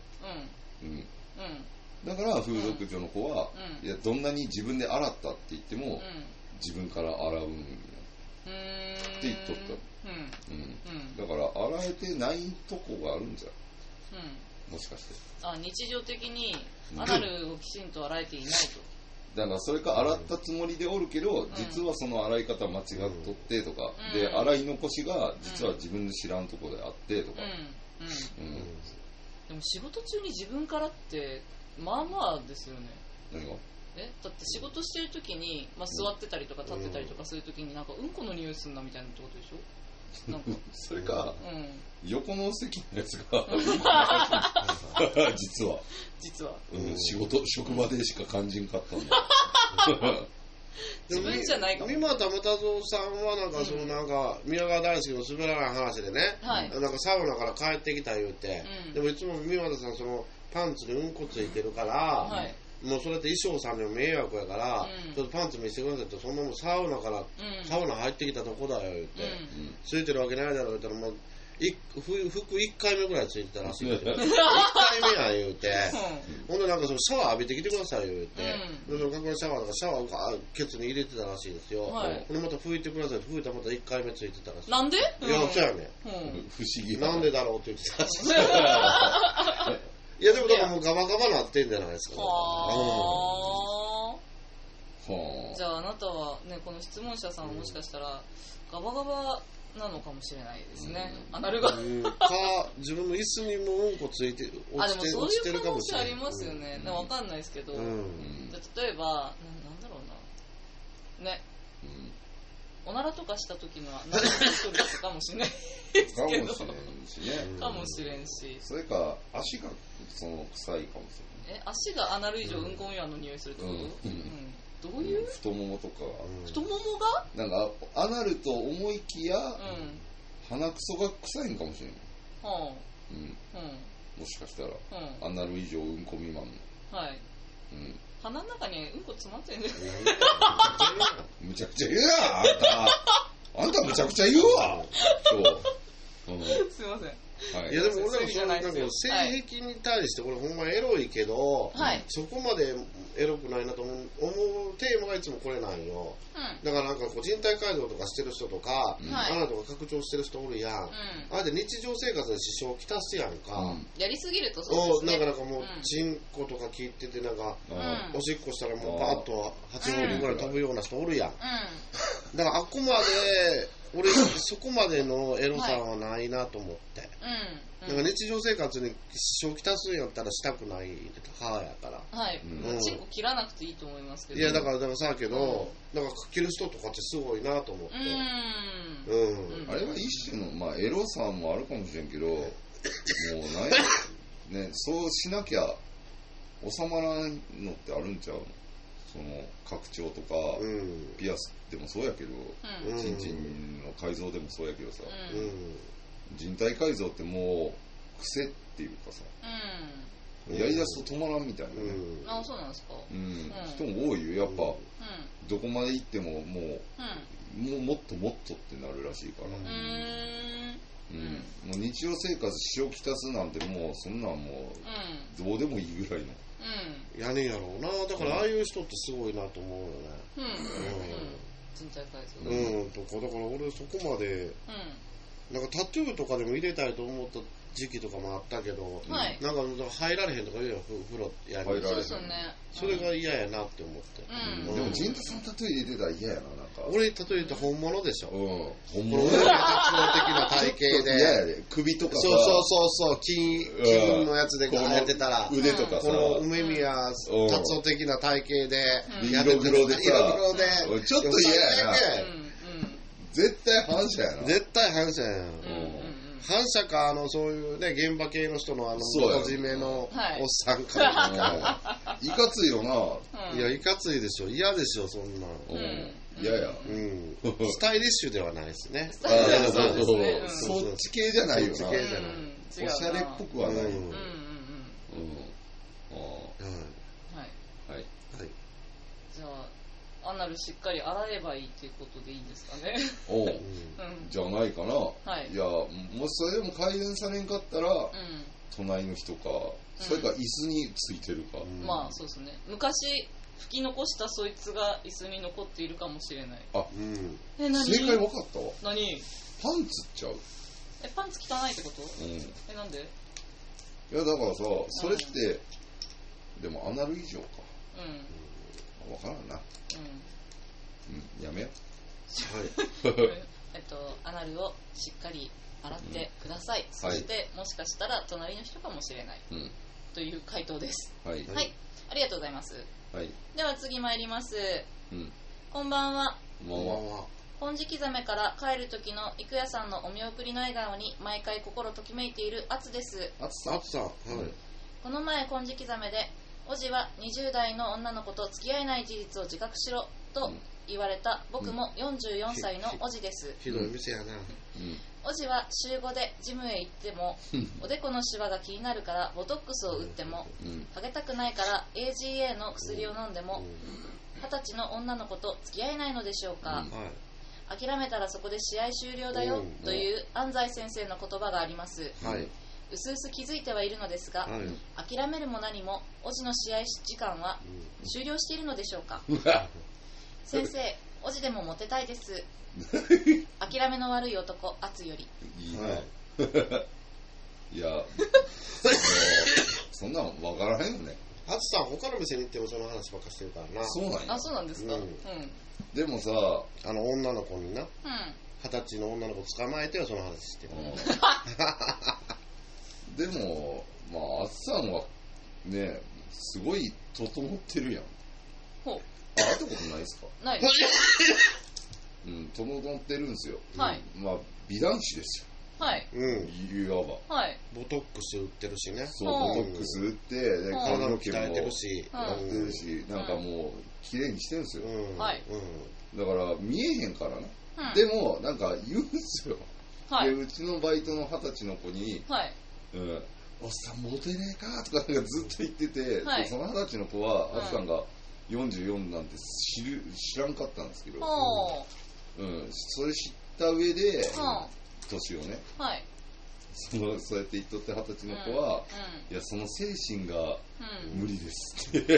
だから風俗嬢の子は、いや、どんなに自分で洗ったって言っても、自分から洗うんって言っとった。だから洗えてないとこがあるんじゃん、もしかして。 日常的にアナルをきちんと洗えていないと。 だからそれか洗ったつもりでおるけど、実はその洗い方間違っとってとか、で洗い残しが実は自分で知らんとこであってとか。 でも仕事中に自分からってまあまあですよね。 何が？ だって仕事してる時に、座ってたりとか立ってたりとかする時になんかうんこの匂いすんなみたいなってことでしょ？なんかそれか、横の席のやつが実は、職場でしか感じんかったんだ。 自分じゃないかも。 三股又蔵さんはなんかそのなんか宮川大輔の滑らない話でね、なんかサウナから帰ってきた言うて、でもいつも三股さんそのパンツにうんこついてるから、もうそれって衣装さんにも迷惑やから、ちょっとパンツ見せてくださいって、そんなもんサウナから、サウナ入ってきたとこだよ言って、ついてるわけないだろう言ったら、もう服1回目ぐらいついてたらしいんだけど、1回目や言うて、ほんでなんかそのシャワー浴びてきてください言うて、でその格好のシャワーとかシャワーをケツに入れてたらしいですよ。ほんでまた拭いてくださいって拭いたらまた1回目ついてたらしい。 なんで？ いや、そうやね。 不思議。 なんでだろうって言ってたらしい。いやでもだからもうガバガバなってんじゃないですか。 じゃああなたはね、この質問者さんはもしかしたらガバガバなのかもしれないですね、アナルが。 自分の椅子にもうんこついて落ちてるかもしれない。 あ、でもそういう可能性ありますよね。わかんないですけど、例えばなんだろうなね、おならとかした時の何か取るとかもしれないですけどかもしれんし、 それか足がその臭いかもしれない。 足がアナル以上うんこ未満の匂いするってこと？どういう？ 太ももとか。 太ももが？ なんかアナルと思いきや、鼻くそが臭いんかもしれない。もしかしたら、アナル以上うんこ未満の。鼻の中にうんこ詰まってんじゃん。 むちゃくちゃ言うな、あんたむちゃくちゃ言うわ。 すいません。 いやでも俺らも性癖に対してこれほんまエロいけど、そこまでエロくないなと思うテーマがいつもこれなんよ、だからなんかこう人体改造とかしてる人とか、アナとか拡張してる人おるやん、あれで日常生活に支障をきたすやんか、 やりすぎるとそうですね。 なんかもうチンコとか聞いててなんか、おしっこしたらもうバーッと8分ぐらい飛ぶような人おるやん、だからあくまで俺そこまでのエロさはないなと思って、なんか日常生活に支障をきたすんやったらしたくない母やから、 チンコ切らなくていいと思いますけど。 いやだからさけど、なんか切る人とかってすごいなと思って、 あれは一種のエロさもあるかもしれんけど、もうないね、そうしなきゃ収まらんのってあるんちゃうの？ その拡張とか、ピアスでもそうやけど、チンチンの改造でもそうやけどさ、人体改造ってもう癖っていうかさ、やりだすと止まらんみたいなね。 あ、そうなんですか。 人も多いよやっぱ。どこまで行ってももうもっともっとってなるらしいから。もう日常生活支障きたすなんてもうそんなんもうどうでもいいぐらいの。 やねんやろうな。だからああいう人ってすごいなと思うよね。 人体改造。 とかだから俺そこまでなんかタトゥーとかでも入れたいと思った時期とかもあったけど、なんか入られへんとか言うよ、風呂やる。 そうですよね。 それが嫌やなって思って。 でも陣田さんタトゥー入れてたら嫌やな、なんか。 俺タトゥーって本物でしょ。 本物や。 特徴的な体型で。 嫌やで。首とかさ。 そう金のやつでやってたら、 腕とかさ、 この梅宮達夫的な体型で色黒でさ、 ちょっと嫌やな。絶対反射やな。 絶対反射やな。反射か、そういうね、現場系の人の元締めのおっさんか。 いかついよな。 いや、いかついでしょ。嫌でしょ、そんな。 嫌や。 スタイリッシュではないですね。 そっち系じゃないよな。 そっち系じゃない。 おしゃれっぽくはない。 じゃあ、アナルしっかり洗えばいいっていうことでいいんですかね。 じゃないかな。いや、もしそれでも改善されんかったら、隣の人か、それか椅子についてるか。 まあそうですね。昔拭き残したそいつが椅子に残っているかもしれない。 正解分かったわ。 何？ パンツちゃう。 パンツ汚いってこと？なんで？ いやだからさ、それってでもアナル以上か。分からんな。やめよ。 アナルをしっかり洗ってください。そしてもしかしたら隣の人かもしれないという回答です。はい、ありがとうございます。では次参ります。こんばんは。本地刻めから帰る時の郁弥さんのお見送りの笑顔に毎回心ときめいているアツです。この前本地刻めでおじは20代の女の子と付き合えない事実を自覚しろと言われた僕も44歳のおじです。 ひどい店やな。 おじは週5でジムへ行ってもおでこのシワが気になるからボトックスを打ってもハゲたくないから AGA の薬を飲んでも20歳の女の子と付き合えないのでしょうか。諦めたらそこで試合終了だよという安西先生の言葉があります。うすうす気づいてはいるのですが、諦めるも何もおじの試合時間は終了しているのでしょうか。先生、おじでもモテたいです。諦めの悪い男、アツより。 いいね。いや、そんなん分からへんよね。 アツさん、他の店に行ってもその話ばっかしてるからな。 そうなんや。 あ、そうなんですか。 でもさ、 女の子にな、20歳の女の子捕まえてはその話してる。 でも、まあ、アツさんはね、すごい整ってるやん。会ったことないですか？ ないです。 整ってるんですよ。 はい。 まあ、美男子ですよ。 はい。 いわば。 はい。 ボトックス売ってるしね。 そう、ボトックス売って、で、髪の毛も鍛えてるし、 なんかもう、綺麗にしてるんですよ。 はい。 だから、見えへんからな。でも、なんか言うんですよ。で、うちのバイトの20歳の子に、おっさんモテねえかとかずっと言ってて、その20歳の子は、あつさんが44なんて知らんかったんですけど、それ知った上で、年をね、そうやって言っとって20歳の子は、いや、その精神が無理ですって、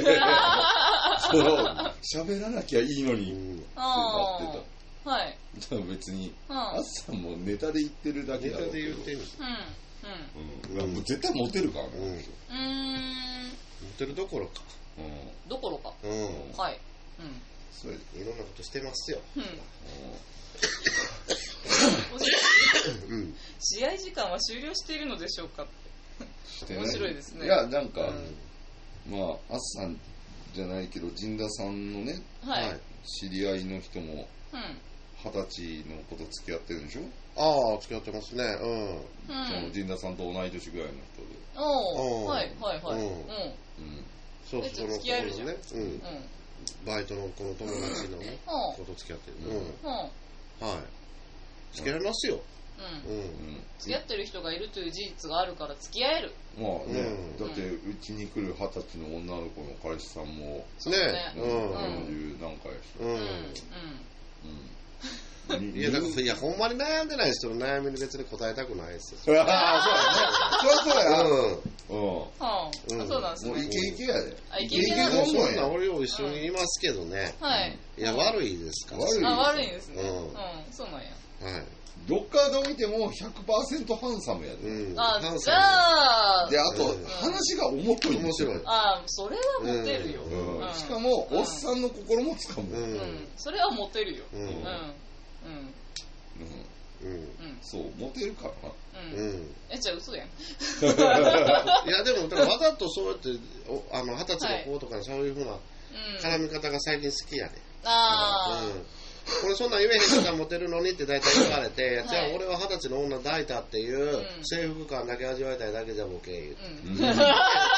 喋らなきゃいいのにってなってた。はい。別に、あつさんもネタで言ってるだけだろうけど。ネタで言ってる。絶対モテるからね。 モテるどころか。 どころか。はい。 そういろんなことしてますよ。 試合時間は終了しているのでしょうかって。面白いですね。 いや、なんか、まあ、あつさんじゃないけど、陣田さんのね、知り合いの人も、20歳の子と付き合ってるんでしょ？ ああ、付き合ってますね。 その陣田さんと同い年ぐらいの人で。 はい。 そう、 付き合えるじゃん。 バイトのこの友達のね、子と付き合ってる。はい。付き合いますよ。 付き合ってる人がいるという事実があるから付き合える。 まあね、だってうちに来る20歳の女の子の彼氏さんもね、 40何回やし。 いや、だから、いや、ほんまに悩んでない人の悩みに別に答えたくないですよ。 ああ、そうだね。 そうなんですね。 もうイケイケやで。 イケイケなんですね。そんな俺を一緒にいますけどね。 はい。 いや、悪いですから。 悪いですね。そうなんや。 はい。どっからどう見ても 100% ハンサムやで。 じゃあ。 で、あと、話が面白い。面白い。 それはモテるよ。 しかも、おっさんの心もつかむ。 それはモテるよ。 そう、モテるからな。 じゃあ嘘やん。 いや、でも、わざとそうやって、20歳の子とかそういうふうな絡み方が最近好きやね。これそんなん言えへんからモテるのにって大体言われて、じゃあ俺は20歳の女抱いたっていう征服感だけ味わいたいだけじゃボケ言って。いやいや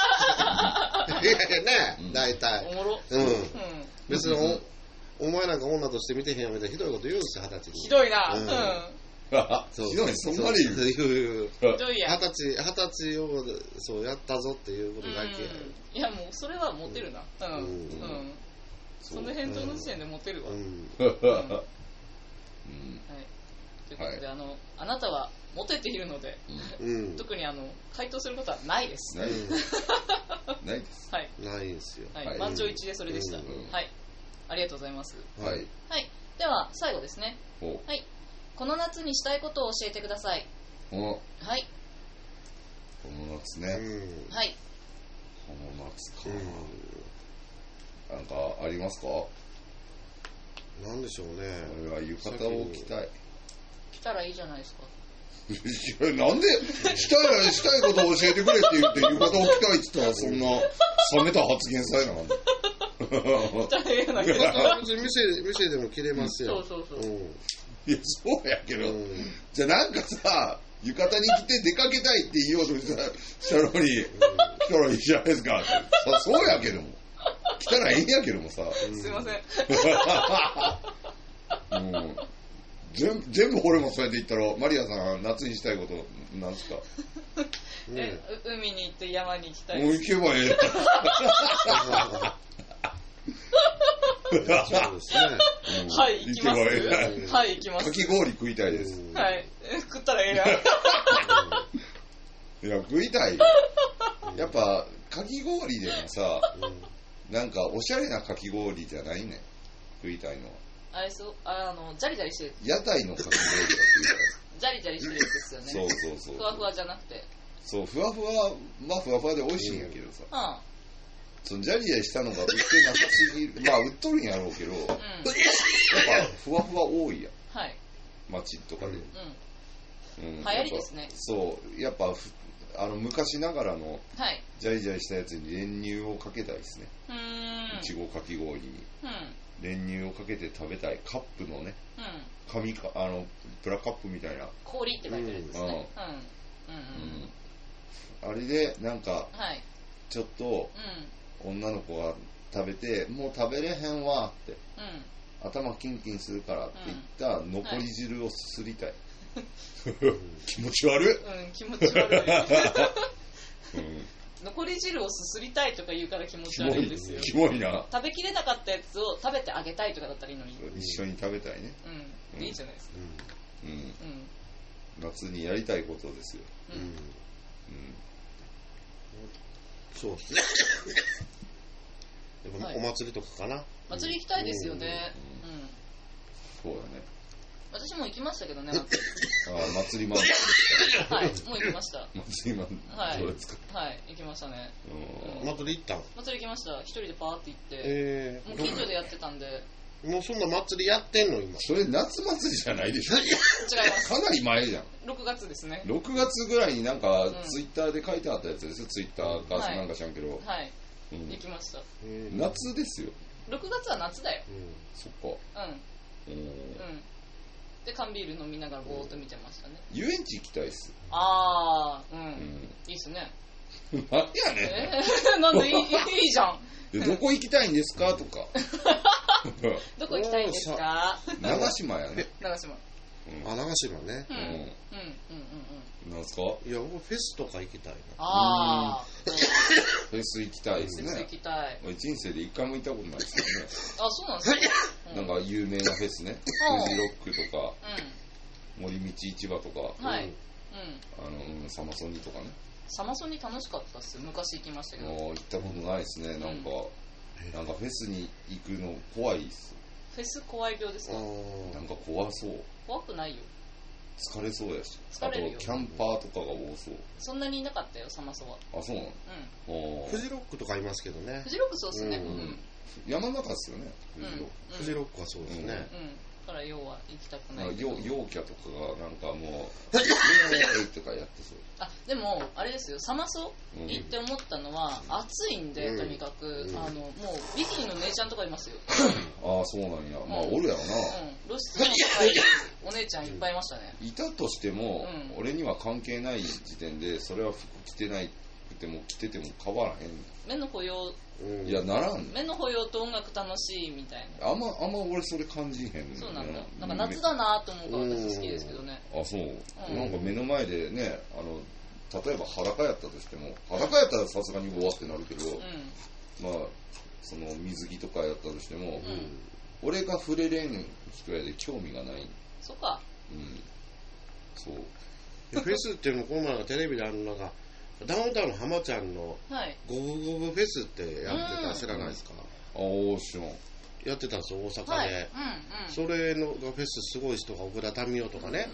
ね、大体。 おもろ。 別にお前なんか女として見てへんよみたいなひどいこと言うんですよ、20歳に。 ひどいな。 ひどい、そんなに言う。 ひどいや。 20歳をそうやったぞっていうことだけ。 いやもうそれはモテるな。その返答の時点でモテるわ。はい。ということで、あなたはモテているので、特に回答することはないです。 ないです。 はい。 ないですよ。 はい。満場一致でそれでした。はい。ありがとうございます。 はい。 はい。では、最後ですね。はい。この夏にしたいことを教えてください。はい。 この夏ね。 はい。 この夏か。なんかありますか？ なんでしょうね。 俺は浴衣を着たい。 着たらいいじゃないですか。 なんでしたいことを教えてくれって言って浴衣を着たいって言ったらそんな冷めた発言されなかった。 着たらいいやないか。 別に店でも着れますよ。 そう。 いや、そうやけど。じゃあなんかさ、浴衣に着て出かけたいって言おうとしたのに、着たらいいじゃないですか。そうやけども。来たらええんやけどもさ。 すいません。全部俺もそうやって言ったら、マリアさん夏にしたいことなんですか？ 海に行って山に行きたい。 もう行けばええ。 そうですね。 はい、行きます。はい、行きます。 かき氷食いたいです。 はい、食ったらええやん。 いや、食いたい。やっぱかき氷でもさ、なんかおしゃれなかき氷じゃないね。食いたいのは。 あれそう、ジャリジャリしてる。 屋台のかき氷が食いたい。ジャリジャリしてるやつですよね。 そう。 ふわふわじゃなくて。 そう、ふわふわ、まあふわふわで美味しいんやけどさ。そのジャリジャリしたのが売ってなさすぎる。まあ売っとるんやろうけど、やっぱふわふわ多いやん。 はい。 街とかで。 流行りですね。 そう、やっぱ昔ながらのジャリジャリしたやつに練乳をかけたいですね。いちごかき氷に練乳をかけて食べたい。カップのね、紙かプラカップみたいな氷って書いてるんですね。 あれでなんかちょっと女の子が食べてもう食べれへんわって頭キンキンするからって言った残り汁をすすりたい。気持ち悪い。 気持ち悪い。残り汁をすすりたいとか言うから気持ち悪いですよ。 キモいな。 食べきれなかったやつを食べてあげたいとかだったらいいのに。 一緒に食べたいね。 いいじゃないですか。 夏にやりたいことですよ。 そうですね。お祭りとかかな。 祭り行きたいですよね。 そうだね。 私も行きましたけどね。 祭りマン。 はい、もう行きました。 祭りマン。 はい。はい、行きましたね。 祭り行ったん？ 祭り行きました。一人でパーって行って。もう近所でやってたんで。 もうそんな祭りやってんの今。 それ夏祭りじゃないでしょ。違います。 かなり前じゃん。 6月ですね。 6月ぐらいになんかツイッターで書いてあったやつですよ。ツイッターかなんか知らんけど。 はい。行きました。 夏ですよ。 6月は夏だよ。 そっか。 で缶ビール飲みながらぼーっと見てましたね。 遊園地行きたいっす。 いいっすね。 何やねん。なんでいいじゃん。 どこ行きたいんですかとか。 どこ行きたいんですか？ 長島やね。 長島。 長島ね。 なんすか？ いや、僕フェスとか行きたいな。 ああ。 フェス行きたいですね。 フェス行きたい。 人生で一回も行ったことないですけどね。 あ、そうなんですか？ なんか有名なフェスね。フジロックとか、森道市場とか、サマソニとかね。 サマソニ楽しかったっすよ。昔行きましたけど。 行ったことないですね。なんかフェスに行くの怖いっす。 フェス怖い病ですか？ なんか怖そう。 怖くないよ。 疲れそうやし。 疲れるよ。 あとキャンパーとかが多そう。 そんなにいなかったよ、サマソは。 あ、そうなの？フジロックとかいますけどね。 フジロックそうっすね。 山の中っすよね。 フジロックはそうですね。 だから要は行きたくない。 陽キャとかがなんかもうイエーイとかやってそう。 あ、でもあれですよ、サマソ行って思ったのは暑いんで、とにかくもうビキニの姉ちゃんとかいますよ。 ああ、そうなんや。まあおるやろな。 露出の高いお姉ちゃんいっぱいいましたね。 いたとしても俺には関係ない時点でそれは服着てないくても着てても変わらへん。 目の保養。 いや、ならん。 目の保養と音楽楽しいみたいな。 あんま俺それ感じへんね。 そうなんだ。なんか夏だなと思うから私好きですけどね。 あ、そう。なんか目の前でね、例えば裸やったとしても、裸やったらさすがにうわってなるけど、まあその水着とかやったとしても、俺が触れれん人やで興味がない。 そっか。 そう。 フェスっていうのもこの前テレビであるのが。ダウンタウンの浜ちゃんのゴブゴブフェスってやってた、知らないですか？ オーションやってたんですよ、大阪で。それのフェスすごい人が奥田民生とかね、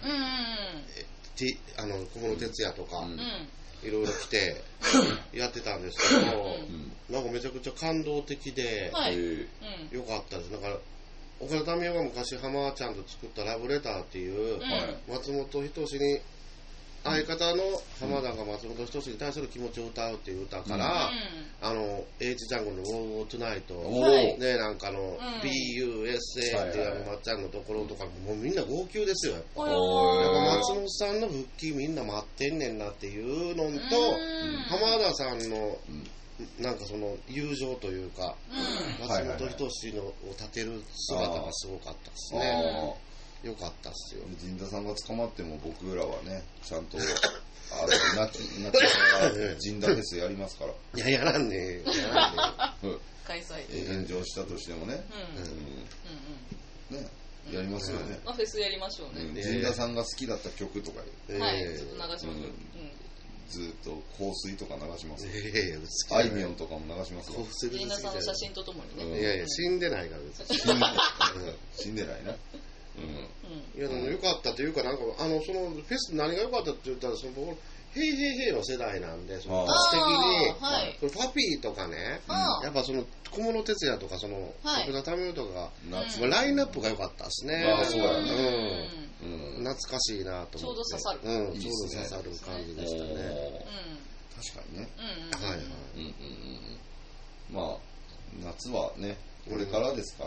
小室哲哉とかいろいろ来てやってたんですけど、なんかめちゃくちゃ感動的でよかったです。だから岡田民生が昔浜ちゃんと作ったラブレターっていう松本人志に相方の浜田が松本人志に対する気持ちを歌うっていう歌から、H ジャングルの Wall Tonight ね、なんかの BUSA っていうまっちゃんのところとかもうみんな号泣ですよ。やっぱ松本さんの復帰みんな待ってんねんなっていうのと、浜田さんのなんかその友情というか、松本人志を立てる姿がすごかったですね。よかったっすよ。 陣田さんが捕まっても僕らはね、ちゃんと泣きながら陣田フェスやりますから。 いや、やらんね。 開催。 炎上したとしてもね。ね、やりますよね。 フェスやりましょうね。 陣田さんが好きだった曲とかはい、ちょっと流しましょう。 ずっと香水とか流しますよ。あいみょんとかも流しますよ。 陣田さんの写真とともにね。 いやいや、死んでないから別に。 死んでないな。 いや、でもよかったというか、なんかそのフェス何が良かったって言ったら、そのヘイヘイヘイの世代なんで、その素敵に、パピーとかね、やっぱその小室哲哉とかその奥田民生とかが、ラインナップが良かったですね。 そうやね。 懐かしいなと思って。 ちょうど刺さる。 ちょうど刺さる感じでしたね。 確かにね。 はいはい。 まあ夏はね、これからですから。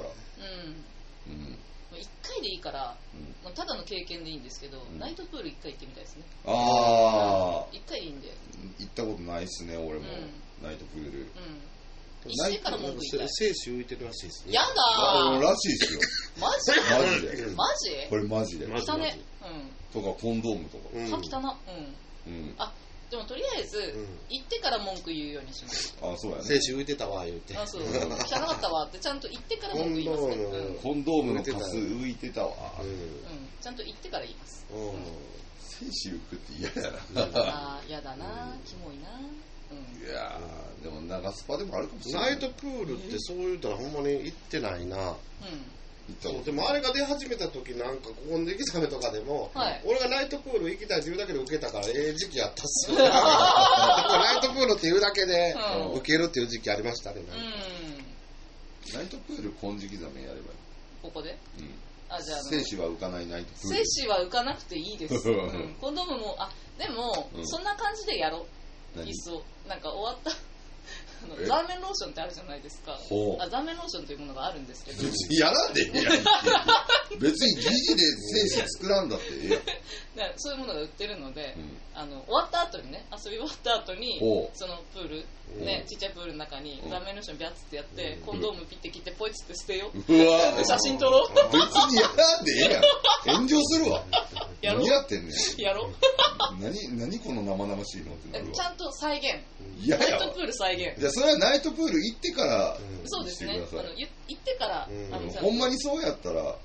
1回でいいから、ただの経験でいいんですけど、ナイトプール1回行ってみたいですね。 ああ。 1回でいいんで。 行ったことないっすね、俺も。ナイトプール。 行ってから文句言いたい。 精子浮いてるらしいですね。 やだー。らしいっすよ。 マジでマジこれマジで。 汚ね。 とか、コンドームとか。 歯汚な。あ、でもとりあえず、行ってから文句言うようにします。 あ、そうやね。 精子浮いてたわ、言うて。 あ、そう。汚かったわって、ちゃんと行ってから文句言いますね。 コンドームのカス浮いてたわ。 ちゃんと行ってから言います。 精子浮くって嫌やな。 あー、嫌だな。キモいな。 いやー、でも長スパでもあるかもしれない。 ナイトプールってそう言うたらほんまに行ってないな。でもあれが出始めた時なんかここの出来ためとかでも、俺がナイトプール行きたいって言うだけで受けたから時期やったっすよ。ナイトプールって言うだけで受けるっていう時期ありましたね。 ナイトプール金色ザメやればいい。 ここで？あ、じゃあ精子は浮かないナイトプール。 精子は浮かなくていいです。コンドームも、あ、でもそんな感じでやろう。いっそなんか終わったザーメンローションってあるじゃないですか。ザーメンローションというものがあるんですけど、 別にやらんでええやん別に疑似で精子作らんだってええやんそういうものが売ってるので、終わった後にね、遊び終わった後にそのプール、ね、ちっちゃいプールの中にザーメンローションビャッつってやって、コンドームピッて切ってポイツって捨てよう。写真撮ろう。 別にやらんでええやん。炎上するわ。何やってんねん。 やろう。 何この生々しいのってなるわ。 ちゃんと再現。 ナイトプール再現。 じゃあそれはナイトプール行ってからそうですね。行ってからほんまにそうやったら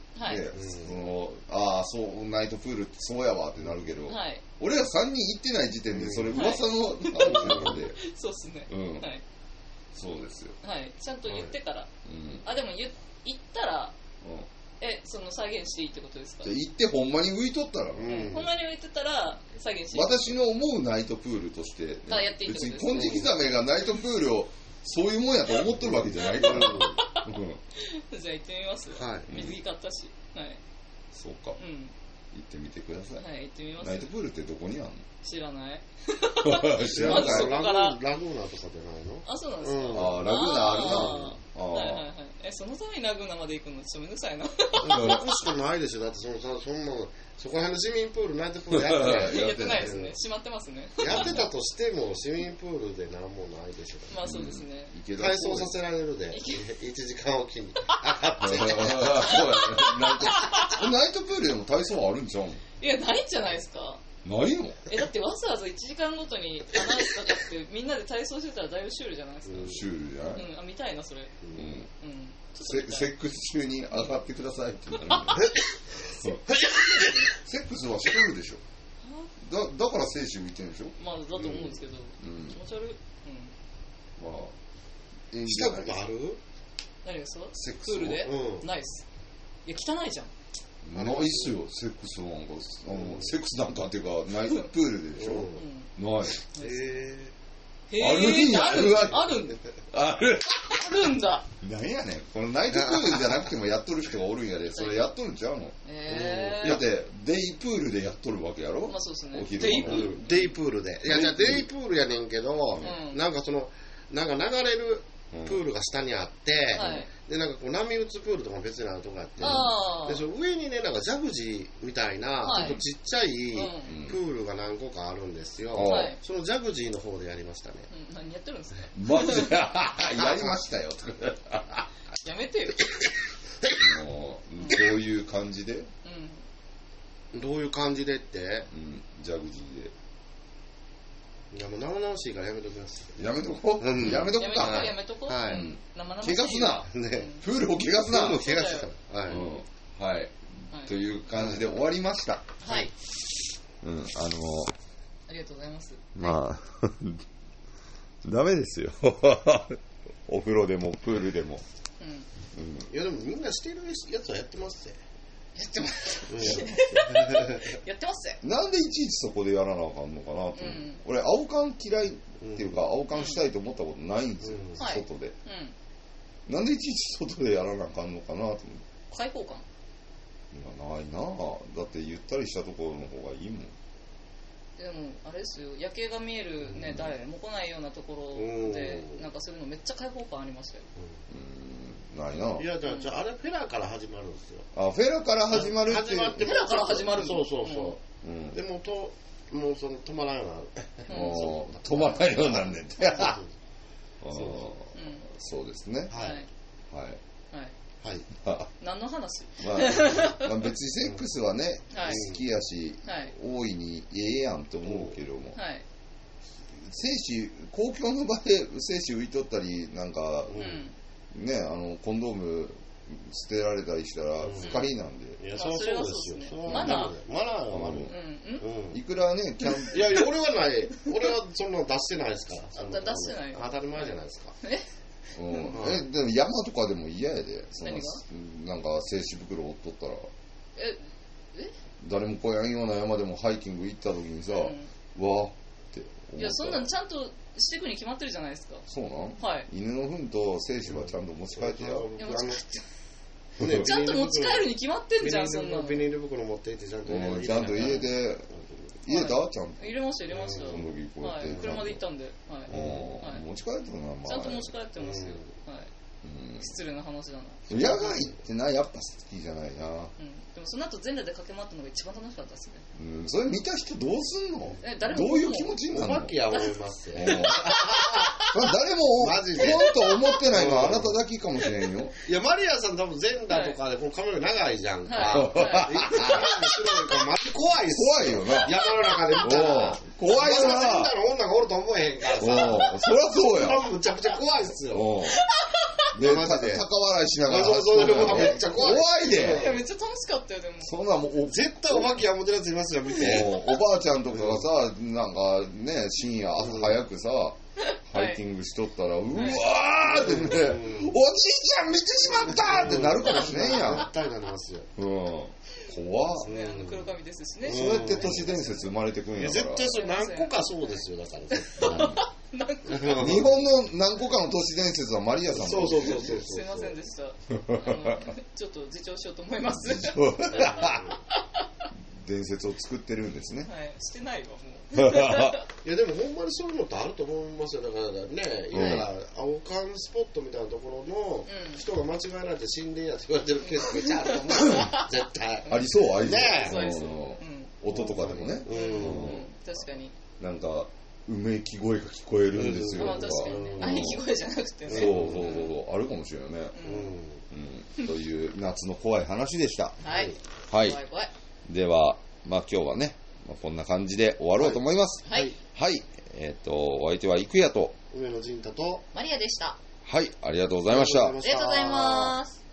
そうナイトプールってそうやわってなるけど、俺ら3人行ってない時点でそれ噂の話なんで。 そうですね。 そうですよ。 ちゃんと言ってから。でも行ったら。その再現していいってことですか？ じゃあ行ってほんまに浮いとったら、 ほんまに浮いてたら再現していい。 私の思うナイトプールとして、ね、 やっていいってことです別に金色ザメがナイトプールをそういうもんやと思ってるわけじゃないからじゃあ行ってみます。水着買ったし。 そうか。行ってみてください。 行ってみます。 ナイトプールってどこにあるの？ 知らない。 知らない。 ラグーナとかじゃないの？ そうなんですか。 ラグーナあるな。 そのためにラグーナまで行くのちょっとめんどくさいな。 行くしかないでしょ。だってそこら辺の市民プール、ナイトプールやってないですね。閉まってますね。 やってたとしても市民プールで何もないでしょ。 まあそうですね。 体操させられるで1時間おきに。 ナイトプールでも体操あるんちゃうの？ いや、ないんじゃないですか。 ないの？ だってわざわざ1時間ごとにアナウンスかかってみんなで体操してたらだいぶシュールじゃないですか。 シュールじゃない？ 見たいなそれ。 セックス中に上がってくださいってなる。セックスはしとるでしょ。だから精子浮いてるんでしょ。 まあだと思うんですけど、気持ち悪い。 まあしたことある？ 何ですか？ セックスプールで？ないっす。いや汚いじゃん。 ないっすよ、セックスなんか。セックスなんかっていうかナイトプールでしょ。ない。あるんや。あるんだ。なんやねん。このナイトプールじゃなくてもやっとる人がおるんやで。それやっとるんちゃうの？だってデイプールでやっとるわけやろ。 まあそうですね。 デイプールで。いやじゃあデイプールやねんけど、なんかなんか流れるプールが下にあって、でなんかこう波打つプールとかも別にあるとこあって、でその上にねなんかジャグジーみたいなちょっとちっちゃいプールが何個かあるんですよ。そのジャグジーの方でやりましたね。 何やってるんですか？ マジでやりましたよ。 やめてよ。 どういう感じで？ どういう感じでって？ ジャグジーで。 いやもう生々しいからやめときます。 やめとこう。やめとこうか。 やめとこう。 はい。 怪我すな。プールを怪我すな。 プールを怪我すな。 はい。という感じで終わりました。 はい。 ありがとうございます。 まあダメですよ。お風呂でもプールでも。 いやでもみんなしてるやつはやってますね。 やってます。やってますね。 なんでいちいちそこでやらなあかんのかなと。俺青缶嫌いっていうか青缶したいと思ったことないんですよ。外で。なんでいちいち外でやらなあかんのかなと思って。 開放感？ いやないなあ。だってゆったりしたところの方がいいもん。 でもあれですよ、夜景が見えるね、誰も来ないようなところでなんかそういうのめっちゃ開放感ありましたよ。 ないな。 いやじゃああれフェラから始まるんですよ。 フェラから始まるっていう。 フェラから始まる。 そう。でもうその止まらんようになる。 止まらんようになんねんて。そうですね。はい。 何の話？ まあ別にセックスはね好きやし大いにええやんと思うけども、精子公共の場で精子浮いとったりなんかねコンドーム捨てられたりしたら不快なんで。 いやそうですよ。 マナーが悪い。 いくらねキャン。 いや俺はない。俺はそんな出してないですから。 出してない。 当たり前じゃないですか。 でも山とかでも嫌やで。なんか精子袋折っとったら誰も来やんような山でもハイキング行った時にさ、わーっていやそんなんちゃんとしていくに決まってるじゃないですか。 そうなん？ はい。 犬の糞と精子はちゃんと持ち帰ってや。 ちゃんと持ち帰るに決まってんじゃん。そんなビニール袋持っていってちゃんと入れて入れたちゃんと。 入れました、入れました。 その時こうやって。 車で行ったんで。 持ち帰ったな、 ちゃんと持ち帰ってますよ。失礼な話だな。 野外ってな、やっぱ好きじゃないな。 でもその後全裸で駆け回ったのが一番楽しかったですね。 それ見た人どうすんの？ 誰もどういう気持ちになるの？ お化けや思いますよ。 誰もマジで本当思ってないのはあなただけかもしれんよ。 いや、マリアさん多分全裸とかでこの髪の毛長いじゃんか。 はい。 白いからマジ怖いっす。 怖いよな。 山の中で見たら。 怖いよな。 全裸の女がおると思えへんからさ。 そりゃそうや。 むちゃくちゃ怖いっすよ。 で、高笑いしながら。 そうめっちゃ怖い。 怖いで。 いや、めっちゃ楽しかったよ、でも。 そんなもう、 絶対お化けやもてるやついますよ、見て。 おばあちゃんとかがさ、なんかね、深夜朝早くさ、ハイキングしとったら、うわーってね、おじいちゃん見てしまったってなるかもしれんやん。 絶対なりますよ。 怖っ。 黒髪ですしね。 そうやって都市伝説生まれてくんやから。 絶対それ何個かそうですよ、だから絶対。 日本の何個かの都市伝説はマリアさんも。 そう。 すいませんでした。ちょっと自重しようと思います。 伝説を作ってるんですね。 はい、してないわ、もう。 いや、でもほんまにそういうのってあると思いますよ。だからね、今から青缶スポットみたいなところの人が間違えられて死んでんやって言われてるケースめっちゃあると思うよ。絶対。 ありそう、ありそう。 音とかでもね。 確かに。 なんか、うめき声が聞こえるんですよ。 確かにね。あいき声じゃなくてね。 そう、あるかもしれないね。という夏の怖い話でした。 はい。 はい。 怖い。 では、まあ今日はね、こんな感じで終わろうと思います。 はい。 はい。お相手は郁也と上野仁太とマリアでした。 はい、ありがとうございました。 ありがとうございます。